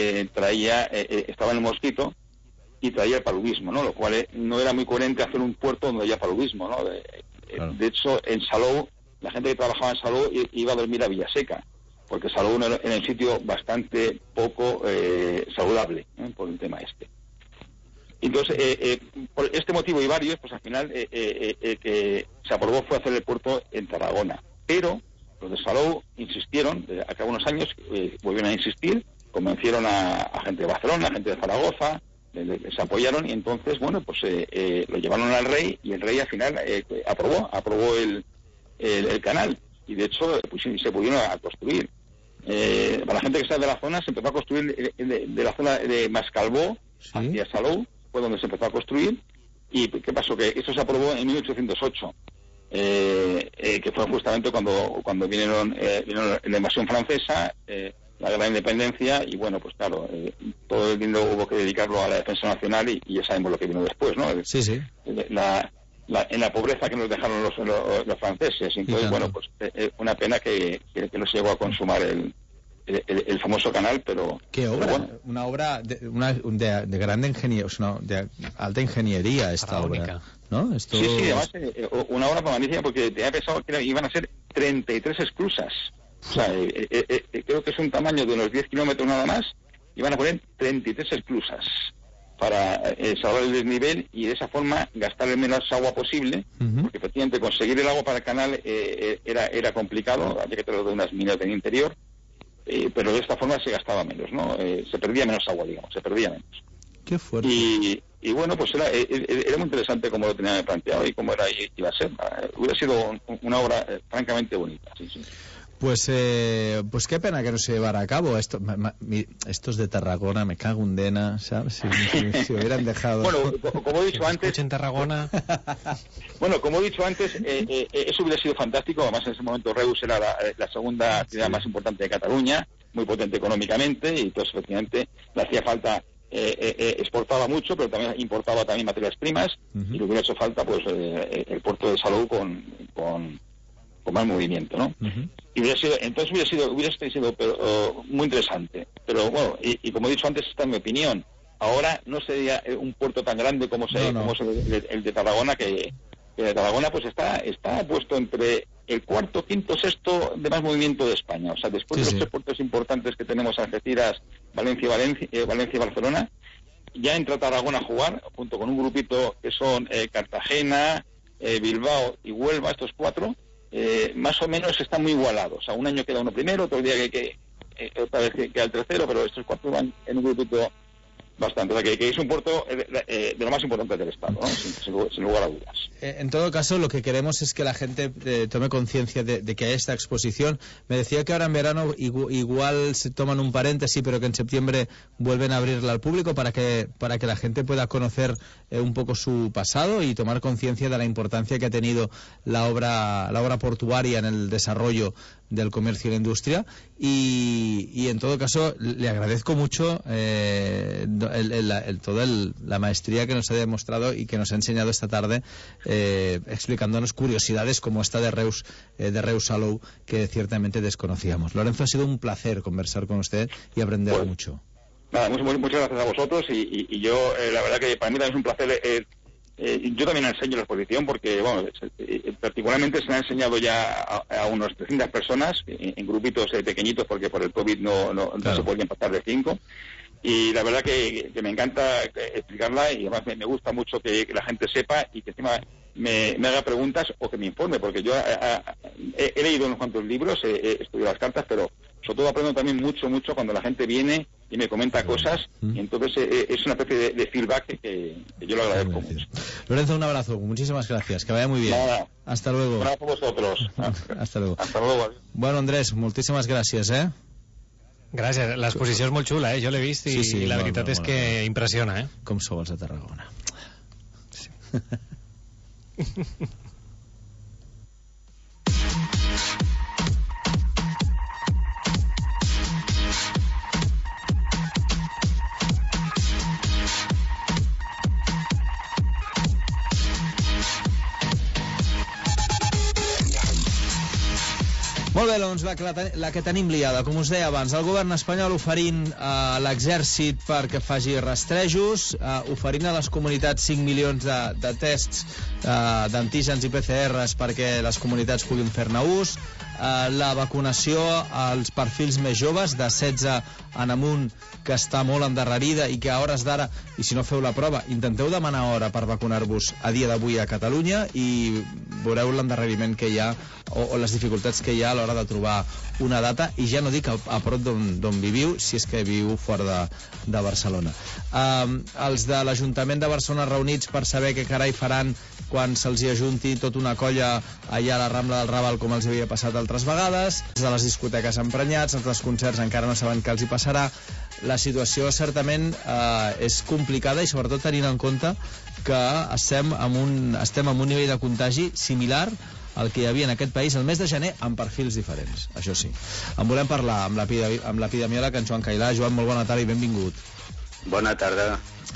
estaba en el Mosquito, y traía el paludismo, ¿no? Lo cual no era muy coherente hacer un puerto donde haya paludismo, ¿no? Claro. De hecho, en Salou, la gente que trabajaba en Salou iba a dormir a Villaseca, porque Salou era un sitio bastante poco saludable, por el tema este. Entonces, por este motivo y varios, pues al final que se aprobó fue hacer el puerto en Tarragona. Pero los de Salou insistieron, a cabo de unos años, volvieron a insistir, convencieron a gente de Barcelona, a gente de Zaragoza, se apoyaron, y entonces, bueno, pues lo llevaron al rey, y el rey al final aprobó el canal, y de hecho pues, se pudieron a construir. Para la gente que está de la zona, se empezó a construir de la zona de Mascalbó, ¿sí? Hacia Salou, fue donde se empezó a construir. ¿Y qué pasó? Que eso se aprobó en 1808, que fue justamente cuando vinieron la invasión francesa, la guerra de independencia, y bueno, pues claro, todo el dinero hubo que dedicarlo a la defensa nacional, y ya sabemos lo que vino después, ¿no? Sí, sí. En la pobreza que nos dejaron los franceses. Entonces, bueno, pues una pena que no se llegó a consumar el famoso canal, pero... ¿Qué obra? Pero bueno. Una obra de grande ingeniería, de alta ingeniería esta obra, ¿no? Esto... Sí, además una obra magnífica, porque tenía pensado que iban a ser 33 esclusas. O sea, creo que es un tamaño de unos 10 kilómetros nada más, y van a poner 33 esclusas para salvar el desnivel, y de esa forma gastar el menos agua posible, porque efectivamente conseguir el agua para el canal era complicado, había que traerlo de unas minas del interior, pero de esta forma se gastaba menos, ¿no? Se perdía menos agua, digamos, se perdía menos. Qué fuerte. Y bueno, pues era muy interesante cómo lo tenían planteado y cómo iba a ser. Hubiera sido una obra francamente bonita, sí. Pues qué pena que no se llevara a cabo. Estos de Tarragona, me cago en dena, ¿sabes? Si hubieran dejado... Bueno, como he dicho antes... en Tarragona... Bueno, como he dicho antes, eso hubiera sido fantástico. Además, en ese momento Reus era la segunda ciudad más importante de Cataluña, muy potente económicamente, y entonces, efectivamente, le hacía falta... exportaba mucho, pero también importaba también materias primas, y le hubiera hecho falta pues el puerto de Salou con más movimiento, ¿no? Y hubiera sido muy interesante. Pero bueno, y como he dicho antes, esta es mi opinión. Ahora no sería un puerto tan grande como el de Tarragona, que de Tarragona pues está puesto entre el cuarto, quinto, sexto de más movimiento de España. O sea, después de los tres puertos importantes que tenemos, Algeciras, Valencia y Barcelona, ya entra Tarragona a jugar, junto con un grupito que son Cartagena, Bilbao y Huelva, estos cuatro, más o menos están muy igualados. O sea, un año queda uno primero, otro día otra vez queda el tercero, pero estos cuatro van en un grupito bastante. O sea, que es un puerto de lo más importante del Estado, ¿no? Sin lugar a dudas. En todo caso, lo que queremos es que la gente tome conciencia de que hay esta exposición. Me decía que ahora en verano igual se toman un paréntesis, pero que en septiembre vuelven a abrirla al público para que la gente pueda conocer un poco su pasado y tomar conciencia de la importancia que ha tenido la obra portuaria en el desarrollo del comercio y la industria. Y en todo caso, le agradezco mucho toda la maestría que nos ha demostrado y que nos ha enseñado esta tarde, explicándonos curiosidades como esta de Reus Salou, que ciertamente desconocíamos. Lorenzo, ha sido un placer conversar con usted y aprender mucho. Nada, muchas gracias a vosotros y yo, la verdad que para mí también es un placer. Yo también enseño la exposición porque, bueno, particularmente se me ha enseñado ya a unos 300 personas en grupitos pequeñitos, porque por el COVID no se podían pasar de 5. Y la verdad que me encanta explicarla, y además me gusta mucho que la gente sepa y que encima me haga preguntas o que me informe, porque yo he leído unos cuantos libros, he estudiado las cartas, pero sobre todo aprendo también mucho cuando la gente viene y me comenta cosas, y entonces es una especie de feedback que yo lo agradezco mucho. Lorenzo, un abrazo, muchísimas gracias, que vaya muy bien. Nada. Hasta luego. Un abrazo a vosotros. Hasta luego. Hasta luego. Bueno, Andrés, moltíssimes gràcies, Gràcies, l'exposició és molt xula, jo l'he vist i la veritat és que impressiona, Com sou els de Tarragona. Sí. Molt bé, doncs la que tenim liada, com us deia abans, el govern espanyol oferint a l'exèrcit perquè faci rastrejos, oferint a les comunitats 5 milions de tests d'antígens i PCRs perquè les comunitats puguin fer-ne ús, la vacunació als perfils més joves de 16 en amunt, que està molt endarrerida i que a hores d'ara, i si no feu la prova, intenteu demanar hora per vacunar-vos a dia d'avui a Catalunya i veureu l'endarreriment que hi ha o les dificultats que hi ha a l'hora de trobar una data, i ja no dic a prop d'on viviu, si és que viviu fora de Barcelona. Els de l'Ajuntament de Barcelona reunits per saber què carai faran quan se'ls hi ajunti tota una colla allà a la Rambla del Raval, com els havia passat altres vegades, de les discoteques emprenyats, els concerts encara no saben què els hi passarà. La situació certament és complicada, i sobretot tenint en compte que estem amb un nivell de contagi similar al que hi havia en aquest país el mes de gener, amb perfils diferents, això sí. En volem parlar amb l'epidemiòleg en Joan Cailà. Joan, molt bona tarda i benvingut. Bona tarda.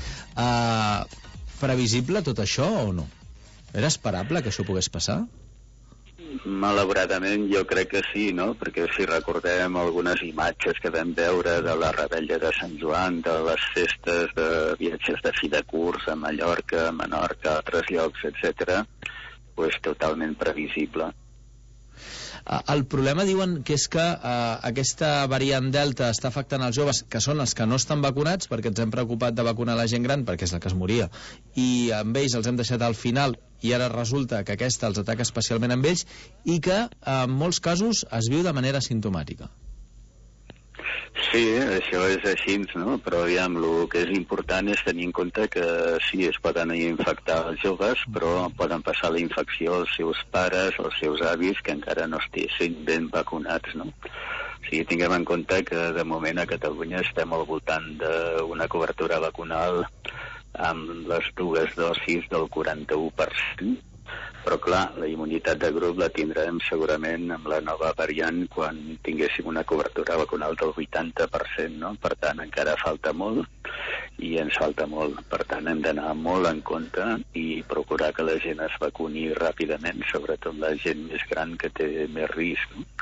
Previsible tot això o no? Era esperable que això pogués passar? Malauradament jo crec que sí, no? Perquè si recordem algunes imatges que vam veure de la rebella de Sant Joan, de les festes de viatges de fi de curs a Mallorca, a Menorca, a altres llocs, etc., pues totalment previsible. El problema diuen que és que aquesta variant Delta està afectant els joves, que són els que no estan vacunats, perquè ens hem preocupat de vacunar la gent gran, perquè és la que es moria, i amb ells els hem deixat al final, i ara resulta que aquesta els ataca especialment amb ells, i que en molts casos es viu de manera simptomàtica. Sí, això és així, no? Però aviam, el que és important és tenir en compte que sí, es poden infectar els joves, però poden passar la infecció als seus pares, als seus avis, que encara no estiguessin ben vacunats, no? O sigui, tinguem en compte que de moment a Catalunya estem al voltant d'una cobertura vacunal amb les 2 dosis del 41%, però clar, la immunitat de grup la tindrem segurament amb la nova variant quan tinguéssim una cobertura vacunal del 80%, no? Per tant, encara falta molt i ens falta molt. Per tant, hem d'anar molt en compte i procurar que la gent es vacuni ràpidament, sobretot la gent més gran que té més risc, no?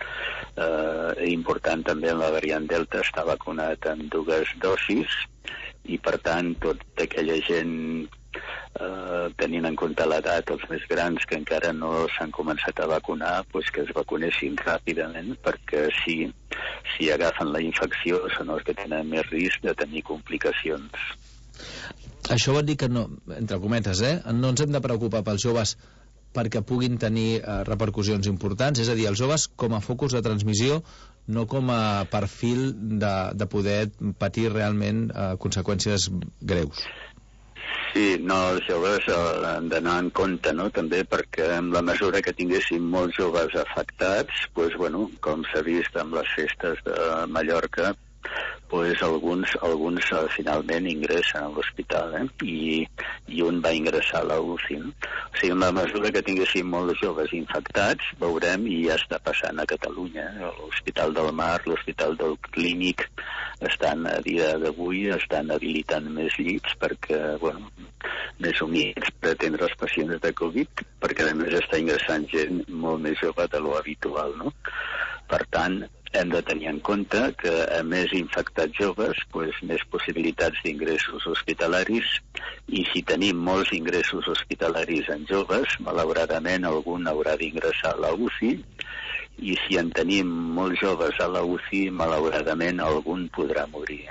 Important també en la variant Delta està vacunat amb 2 dosis i per tant tota aquella gent tenint en compte l'edat, els més grans que encara no s'han començat a vacunar, pues que es vacunessin ràpidament, perquè si agafen la infecció són els que tenen més risc de tenir complicacions. Això vol dir que no, entre cometes, no ens hem de preocupar pels joves perquè puguin tenir repercussions importants, és a dir, els joves com a focus de transmissió, no com a perfil de poder patir realment conseqüències greus. Sí, no, els joves han d'anar en compte, no?, també perquè en la mesura que tinguéssim molts joves afectats, pues, bueno, com s'ha vist amb les festes de Mallorca, pues alguns finalment ingressen a l'hospital, i un va ingressar a la UCI. No? O sigui, en la mesura que tinguéssim molts joves infectats, veurem, i ja està passant a Catalunya, l'Hospital del Mar, l'Hospital del Clínic, estan a dia d'avui habilitant més llits perquè, bueno, més humits per atendre els pacients de Covid, perquè a més està ingressant gent molt més jove de lo habitual, no? Per tant, hem de tenir en compte que a més infectats joves, pues, més possibilitats d'ingressos hospitalaris, i si tenim molts ingressos hospitalaris en joves, malauradament algun haurà d'ingressar a la UCI, i si en tenim molts joves a la UCI, malauradament algun podrà morir.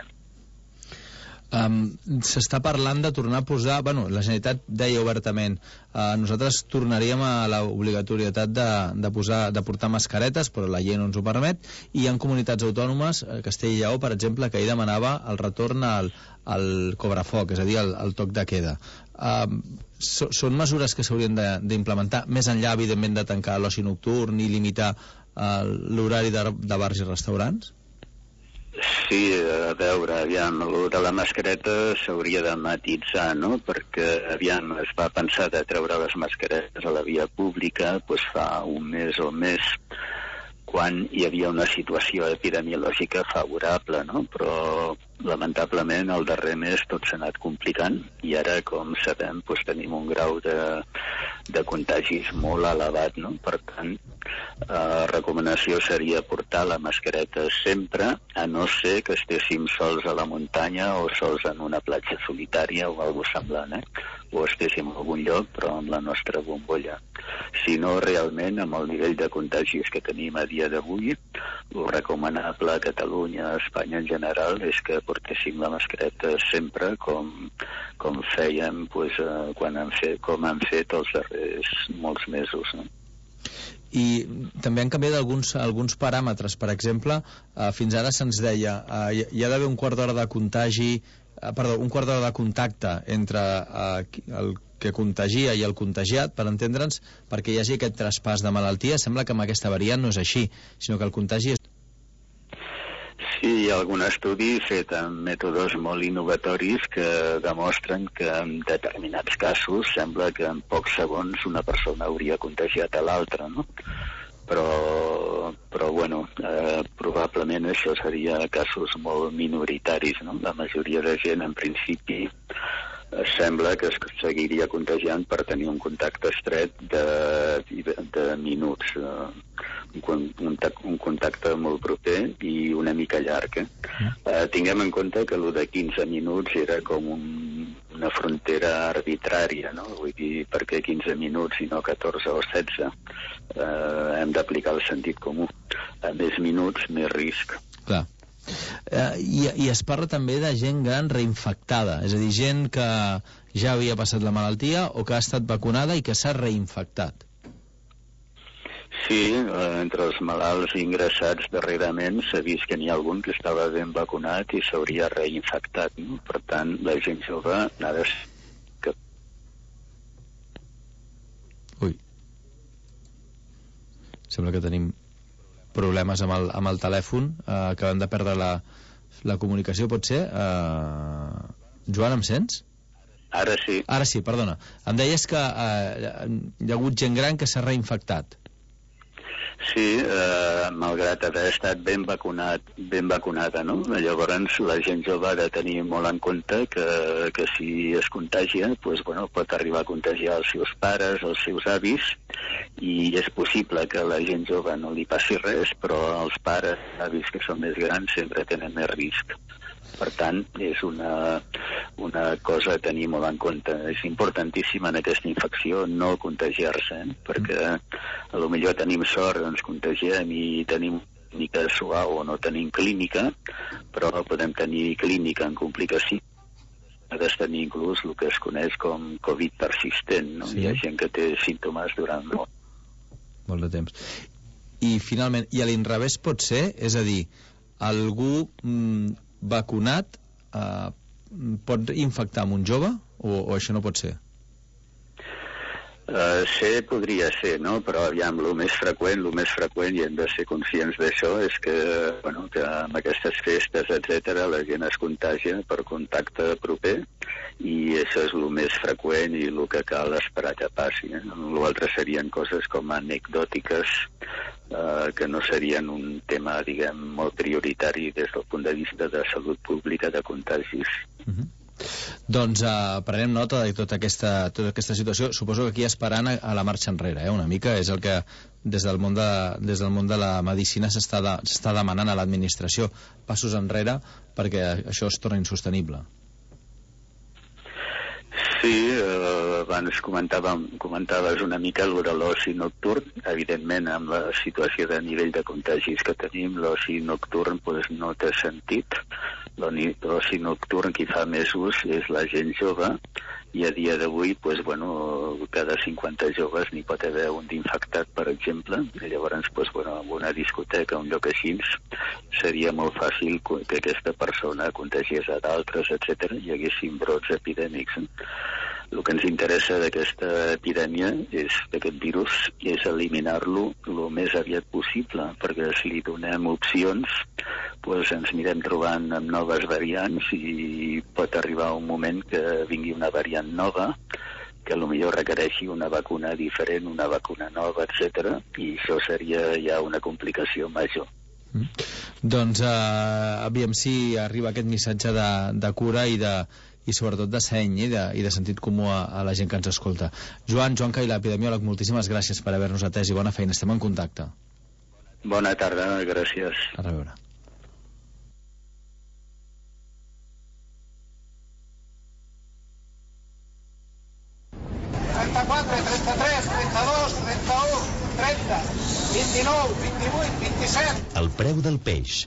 S'està parlant de tornar a posar... Bueno, la Generalitat deia obertament nosaltres tornaríem a l'obligatorietat de portar mascaretes, però la llei no ens ho permet, i hi ha comunitats autònomes, Castella i Lleó, per exemple, que ahir demanava el retorn al cobrafoc, és a dir, al toc de queda. Són mesures que s'haurien d'implementar, més enllà, evidentment, de tancar l'oci nocturn i limitar l'horari de bars i restaurants? Sí, a veure, aviam, el de la mascareta s'hauria de matitzar, no? Perquè, aviam, es va pensar de treure les mascaretes a la via pública pues, fa un mes o més, quan hi havia una situació epidemiològica favorable, no? Però, lamentablement, el darrer mes tot s'ha anat complicant i ara, com sabem, pues, tenim un grau de contagis molt elevat, no? Per tant, recomanació seria portar la mascareta sempre, a no ser que estéssim sols a la muntanya o sols en una platja solitària o alguna semblant, o estéssim en algun lloc, però amb la nostra bombolla. Si no, realment, amb el nivell de contagis que tenim a dia d'avui, el recomanable a Catalunya, a Espanya en general, és que portéssim la mascareta sempre com fèiem, pues, com han fet els darrers molts mesos, no? I també han canviat alguns paràmetres. Per exemple, fins ara se'ns deia hi ha d'haver un quart d'hora de contacte entre el que contagia i el contagiat, per entendre'ns, perquè hi hagi aquest traspàs de malaltia. Sembla que amb aquesta variant no és així, sinó que el contagi és... Sí, hi ha algun estudi fet amb mètodes molt innovatoris que demostren que en determinats casos sembla que en pocs segons una persona hauria contagiat a l'altra, no? Però bueno, probablement això seria casos molt minoritaris, no? La majoria de gent, en principi, sembla que es seguiria contagiant per tenir un contacte estret de minuts, un contacte molt proper i una mica llarg. Tinguem en compte que el de 15 minuts era com una frontera arbitrària, no? Vull dir, per què 15 minuts i no 14 o 16? Hem d'aplicar el sentit comú. A més minuts, més risc. Clar. I es parla també de gent gran reinfectada, és a dir, gent que ja havia passat la malaltia o que ha estat vacunada i que s'ha reinfectat. Sí, entre els malalts ingressats darrerament s'ha vist que n'hi ha algun que estava ben vacunat i s'hauria reinfectat, no? Per tant, la gent jove ha de... Ui. Sembla que tenim problemes amb el telèfon. Acabem de perdre la comunicació, pot ser? Joan, em sents? Ara sí. Ara sí, perdona. Em deies que hi ha hagut gent gran que s'ha reinfectat. Sí, malgrat haver estat ben vacunada, no? Llavors la gent jove ha de tenir molt en compte que si es contagia, doncs, bueno, pot arribar a contagiar els seus pares, els seus avis, i és possible que a la gent jove no li passi res, però els pares, avis que són més grans, sempre tenen més risc. Per tant, és una cosa a tenir molt en compte. És importantíssim en aquesta infecció no contagiar-se, perquè a lo millor tenim sort, ens contagiem i tenim clínica suau o no tenim clínica, però podem tenir clínica en complicació. Ha de tenir inclús el que es coneix com Covid persistent, no? Sí. Hi ha gent que té símptomes durant molt de temps. I finalment, i a l'inrevés pot ser? És a dir, algú vacunat pot infectar amb un jove o això no pot ser? Podria ser, no? Però aviam, el més freqüent, i hem de ser conscients d'això, és que, bueno, que amb aquestes festes, etc., la gent es contagia per contacte proper, i això és el més freqüent i el que cal esperar que passi. L'altre serien coses com anecdòtiques, que no serien un tema, diguem, molt prioritari des del punt de vista de salut pública de contagis. Doncs prenem nota de tota aquesta situació. Suposo que aquí esperant a la marxa enrere, una mica és el que des del món de la medicina s'està demanant a l'administració, passos enrere perquè això es torna insostenible. Sí, abans comentaves una mica de l'oci nocturn. Evidentment, amb la situació de nivell de contagis que tenim, l'oci nocturn no té sentit. L'oci nocturn qui fa més ús és la gent jove, i a dia d'avui, cada 50 joves n'hi pot haver un d'infectat, per exemple. Llavors, en una discoteca, un lloc així, seria molt fàcil que aquesta persona contagiés a d'altres, etc., i hi haguessin brots epidèmics. El que ens interessa d'aquesta epidèmia, d'aquest virus, és eliminar-lo el més aviat possible, perquè si li donem opcions, ens anirem trobant amb noves variants i pot arribar un moment que vingui una variant nova que potser requereixi una vacuna diferent, una vacuna nova, etc., i això seria ja una complicació major. Doncs aviam si arriba aquest missatge de cura i sobretot de seny i de sentit comú a la gent que ens escolta. Joan Cailà, epidemiòleg, moltíssimes gràcies per haver-nos atès i bona feina, estem en contacte. Bona tarda, gràcies. A reveure. El preu del peix.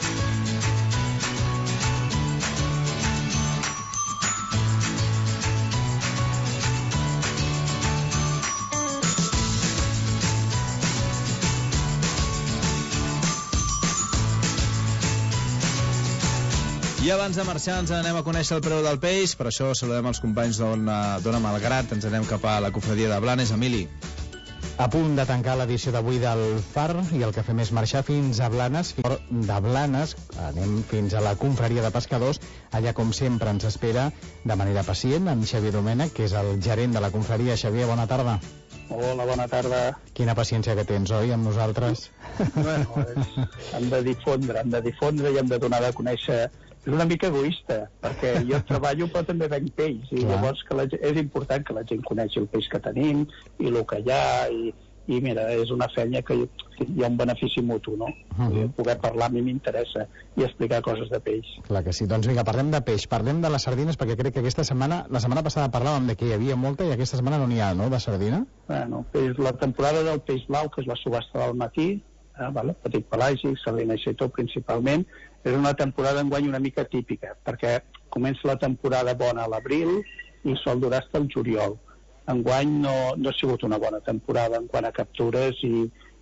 I abans de marxar ens anem a conèixer el preu del peix, per això saludem els companys d'Ona Malgrat, ens anem cap a la cofradia de Blanes. Emili. A punt de tancar l'edició d'avui del Far, i el que fem és marxar fins a Blanes. De Blanes anem fins a la confraria de pescadors. Allà, com sempre, ens espera de manera pacient en Xavier Domènech, que és el gerent de la confraria. Xavier, bona tarda. Hola, bona tarda. Quina paciència que tens, oi, amb nosaltres? Bueno, hem de difondre i hem de donar a conèixer. És una mica egoista, perquè jo treballo però també venc peix, i llavors és important que la gent coneixi el peix que tenim i el que hi ha, i mira, és una feina que hi ha un benefici mutu, no? Poder parlar a mi m'interessa i explicar coses de peix. Clar que sí. Doncs vinga, parlem de peix, parlem de les sardines, perquè crec que aquesta setmana, la setmana passada parlàvem de que hi havia molta i aquesta setmana no n'hi ha, no?, de sardina? Bueno, és la temporada del peix blau, que és la subhasta del matí, petit pelàgic, sardina i xeitó principalment. És una temporada enguany una mica típica, perquè comença la temporada bona a l'abril i sol durar fins al juliol. Enguany no ha sigut una bona temporada en quant a captures i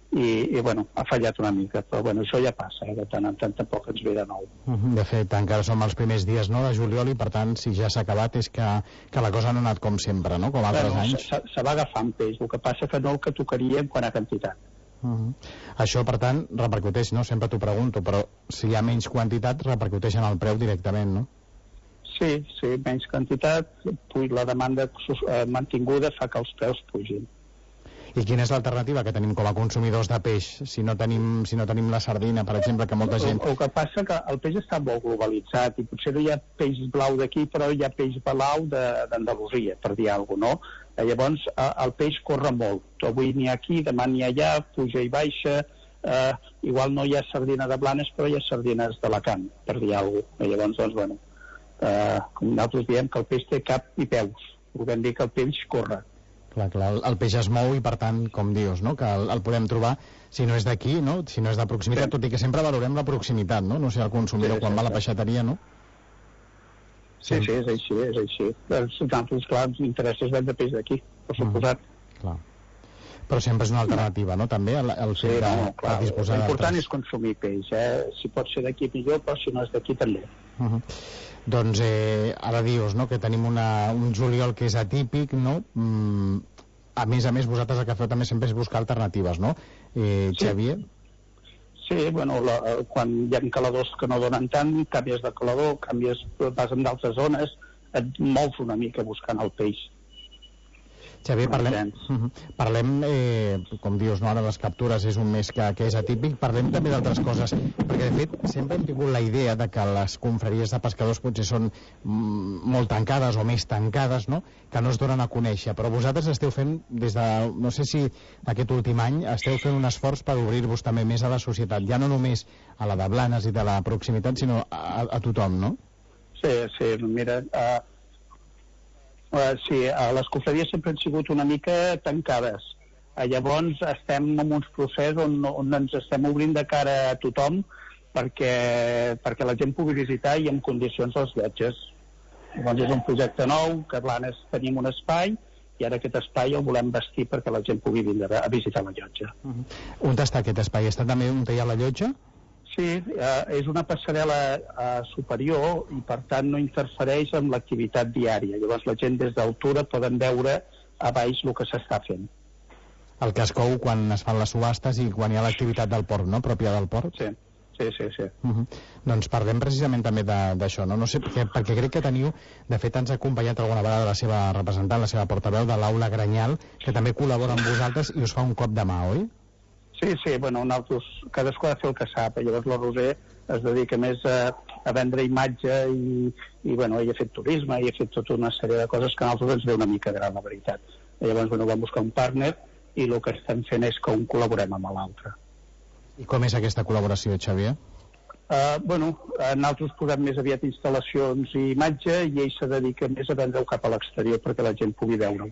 i bueno, ha fallat una mica, però bueno, això ja passa, de tant en tant tampoc ens ve de nou. De fet, encara som els primers dies, no?, de juliol, i per tant, si ja s'ha acabat és que la cosa no ha anat com sempre, no?, com altres anys. Se va agafant peix, el que passa que no el que tocaria en quant a quantitat. Això, per tant, repercuteix, no?, sempre t'ho pregunto, però si hi ha menys quantitat, repercuteix en el preu directament, no? Sí, menys quantitat, la demanda mantinguda fa que els preus pugin. I quina és l'alternativa que tenim com a consumidors de peix, si no tenim la sardina, per exemple, que molta gent... El que passa que el peix està molt globalitzat i potser no hi ha peix blau d'aquí, però hi ha peix blau d'Andalusia, per dir alguna cosa, no? Llavors, el peix corre molt. Avui n'hi ha aquí, demà n'hi ha allà, puja i baixa, igual no hi ha sardina de Blanes, però hi ha sardines d'Alacant, per dir alguna cosa. Llavors, doncs, bueno, com nosaltres diem que el peix té cap i peus, podem dir que el peix corre. Clar, el peix es mou i, per tant, com dius, no?, que el podem trobar, si no és d'aquí, no?, si no és de proximitat, tot i que sempre valorem la proximitat, no?, no sé, el consumidor quan va a la peixateria, no? Sí, és així. Nosaltres, clar, ens interessa vendre peix d'aquí, per suposat. Clar. Però sempre és una alternativa, no?, també, el fet de disposar d'altres. L'important és consumir peix, si pot ser d'aquí millor, però si no és d'aquí també. Doncs ara dius, no?, que tenim un juliol que és atípic, no? A més, vosaltres el que feu també sempre és buscar alternatives, no? Xavier? Sí, bueno, quan hi ha caladors que no donen tant, canvies de calador, vas en d'altres zones, et mous una mica buscant el peix. Xavier, parlem com dius, no, ara les captures és un mes que és atípic, parlem també d'altres coses, perquè de fet sempre hem tingut la idea de que les confraries de pescadors potser són molt tancades o més tancades, no?, que no es donen a conèixer, però vosaltres esteu fent des de, no sé si aquest últim any, esteu fent un esforç per obrir-vos també més a la societat, ja no només a la de Blanes i de la proximitat, sinó a tothom, no? Sí, mira... Sí, les confraries sempre han sigut una mica tancades. Llavors estem en uns processos on ens estem obrint de cara a tothom perquè la gent pugui visitar i en condicions les llotges. Llavors és un projecte nou, que a Blanes tenim un espai i ara aquest espai el volem vestir perquè la gent pugui vindre a visitar la llotja. On està aquest espai? Està també on hi ha la llotja? Sí, és una passarel·la superior i per tant no interfereix amb l'activitat diària. Llavors la gent des d'altura poden veure a baix el que s'està fent. El que es cou quan es fan les subhastes i quan hi ha l'activitat del port, no?, pròpia del port? Sí. Doncs parlem precisament també d'això, no? No sé, perquè crec que teniu, de fet ens ha acompanyat alguna vegada la seva representant, la seva portaveu de l'Aula Granyal, que també col·labora amb vosaltres i us fa un cop de mà, oi? Sí, bueno, nosaltres, cadascú ha de fer el que sap. Llavors la Roser es dedica més a vendre imatge i bueno, ella ha fet turisme, ella ha fet tota una sèrie de coses que a nosaltres ens ve una mica gran, la veritat. Llavors, bueno, vam buscar un partner i el que estem fent és que un col·laborem amb l'altre. I com és aquesta col·laboració, Xavier? Bueno, nosaltres posem més aviat instal·lacions i imatge i ell se dedica més a vendre-ho cap a l'exterior perquè la gent pugui veure-ho.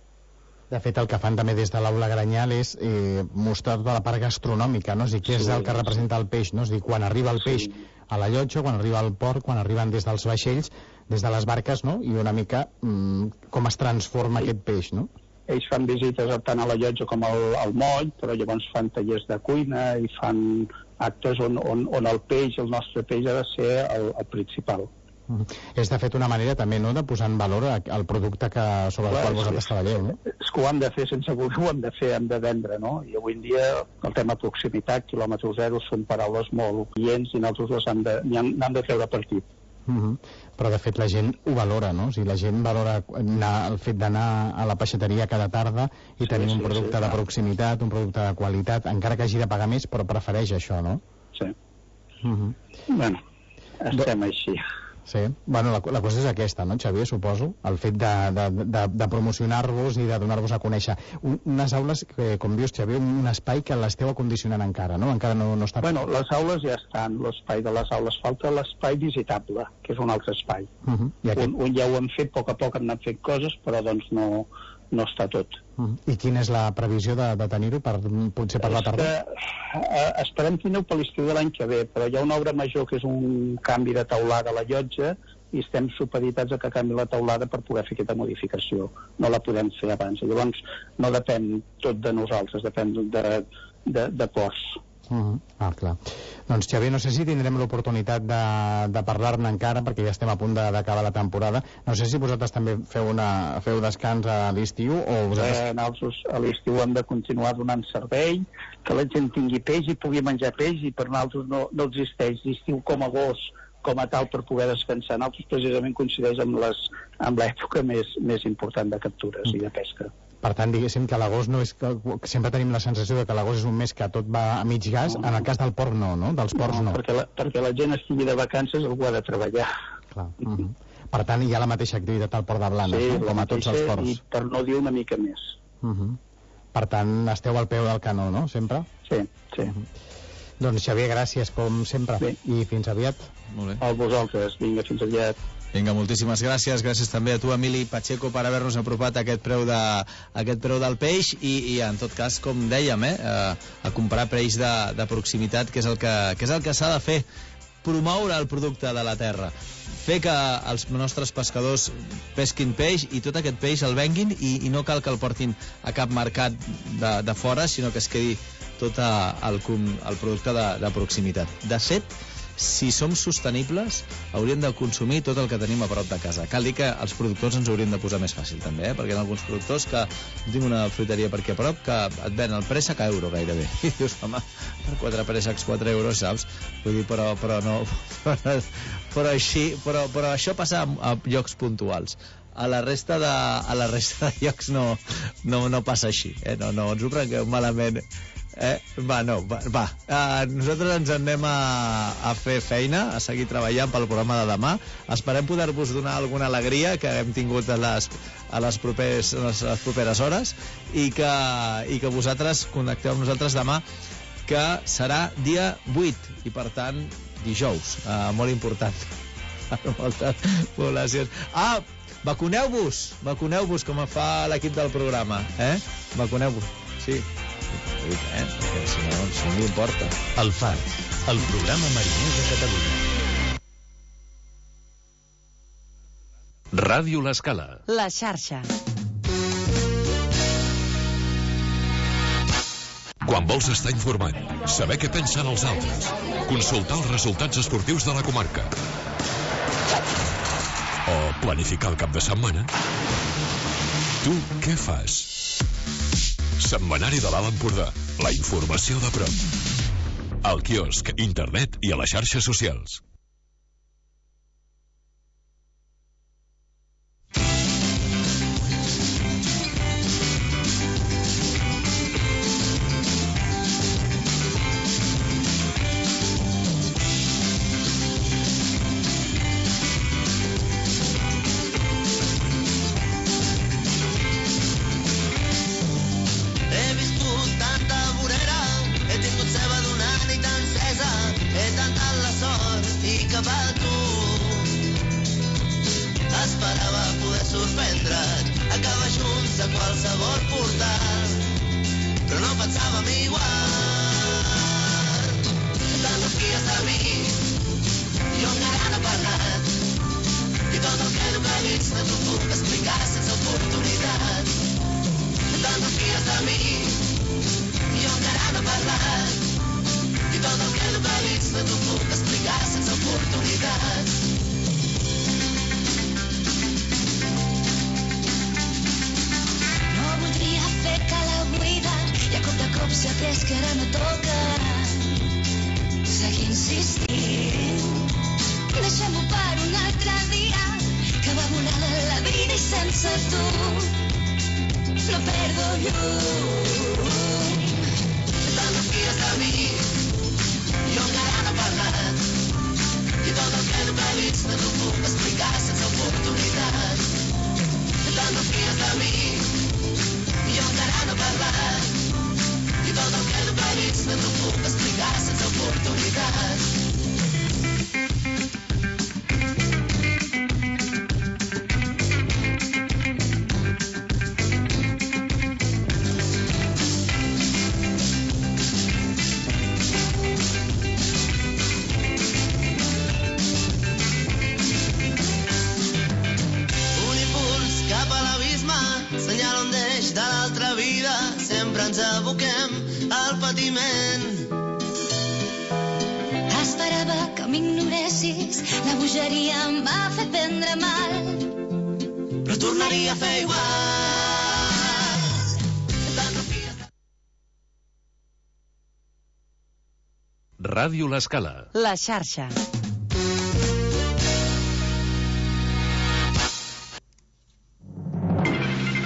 De fet, el que fan també des de l'Aula Granyal és mostrar tota la part gastronòmica, no? És dir, què és el que representa el peix, no? És dir, quan arriba el peix a la llotja, quan arriba al port, quan arriben des dels vaixells, des de les barques, no? I una mica com es transforma aquest peix, no? Ells fan visites tant a la llotja com al moll, però llavors fan tallers de cuina i fan actes on el peix, el nostre peix, ha de ser el principal. És de fet una manera també, no?, de posar en valor el producte sobre el qual vosaltres treballeu, no? És que ho hem de fer sense voler, ho hem de fer, hem de vendre, no? I avui en dia el tema proximitat, quilòmetre zero, són paraules molt clients i nosaltres n'hem de treure partit. Però de fet la gent ho valora, no? O sigui, la gent valora el fet d'anar a la peixateria cada tarda i tenir un producte de proximitat, un producte de qualitat, encara que hagi de pagar més, però prefereix això, no? Sí. Bueno, estem així. Sí, bueno, la cosa és aquesta, no, Xavier, suposo? El fet de promocionar-vos i de donar-vos a conèixer. Unes aules, com dius, Xavier, un espai que l'esteu acondicionant encara, no? Encara no està... Bueno, les aules ja estan, l'espai de les aules. Falta l'espai visitable, que és un altre espai. On ja ho hem fet, a poc hem anat fent coses, però doncs no està tot. I quina és la previsió de tenir-ho potser per la tarda? Esperem tenir-ho per l'estiu de l'any que ve, però hi ha una obra major que és un canvi de teulada a la llotja i estem supeditats a que canvi la teulada per poder fer aquesta modificació. No la podem fer abans. Llavors no depèn tot de nosaltres, depèn de ports. Clar. Doncs, Xavier, no sé si tindrem l'oportunitat de parlar-ne encara, perquè ja estem a punt d'acabar la temporada. No sé si vosaltres també feu descans a l'estiu o vosaltres... Nosaltres a l'estiu hem de continuar donant servei, que la gent tingui peix i pugui menjar peix, i per nosaltres no existeix l'estiu com a gos, com a tal, per poder descansar. Nosaltres precisament coincideix amb l'època més important de captures i de pesca. Per tant, diguéssim que l'agost no és... Sempre tenim la sensació de que l'agost és un mes que tot va a mig gas. En el cas del port no? Dels ports no. Perquè la gent estigui de vacances, algú ha de treballar. Clar. Per tant, hi ha la mateixa activitat al port de Blanes, no? Com a tots els ports. I per no dir una mica més. Per tant, esteu al peu del canó, no? Sempre? Sí. Doncs, Xavier, gràcies, com sempre. I fins aviat. Molt bé. A vosaltres. Vinga, fins aviat. Vinga, moltíssimes gràcies. Gràcies també a tu, Emili Pacheco, per haver-nos apropat a aquest preu del peix i en tot cas, com dèiem, a comprar peix de proximitat, que és el que s'ha de fer, promoure el producte de la terra, fer que els nostres pescadors pesquin peix i tot aquest peix el venguin i no cal que el portin a cap mercat de fora, sinó que es quedi tot el producte de proximitat. De fet, si som sostenibles, hauríem de consumir tot el que tenim a prop de casa. Cal dir que els productors ens hauríem de posar més fàcil, també, perquè hi ha alguns productors que tinc una fruiteria per aquí a prop que et ven el préssec a euro gairebé. I dius, home, per 4 préssecs, 4 euros, saps? Vull dir, però això passa a llocs puntuals. A la resta de llocs no passa així. No ens ho prengueu malament. Nosaltres ens anem a fer feina, a seguir treballant pel programa de demà. Esperem poder-vos donar alguna alegria que hem tingut a les properes hores i que vosaltres connecteu amb nosaltres demà, que serà dia 8 i per tant dijous, molt important per moltes poblacions. Vacuneu-vos com fa l'equip del programa, vacuneu-vos, sí. Perquè si no li importa. El Far, el programa mariner de Catalunya. Ràdio L'Escala. La xarxa. Quan vols estar informat, saber què pensen els altres, consultar els resultats esportius de la comarca o planificar el cap de setmana, tu què fas? Setmanari de l'Alt Empordà, la informació de prop. Al quiosc, internet i a les xarxes socials. Sempre sempre ens aboquem al patiment. Esperava que m'ignoressis, la bogeria em va fer prendre mal, però tornaria a fer igual. Ràdio L'Escala. La xarxa.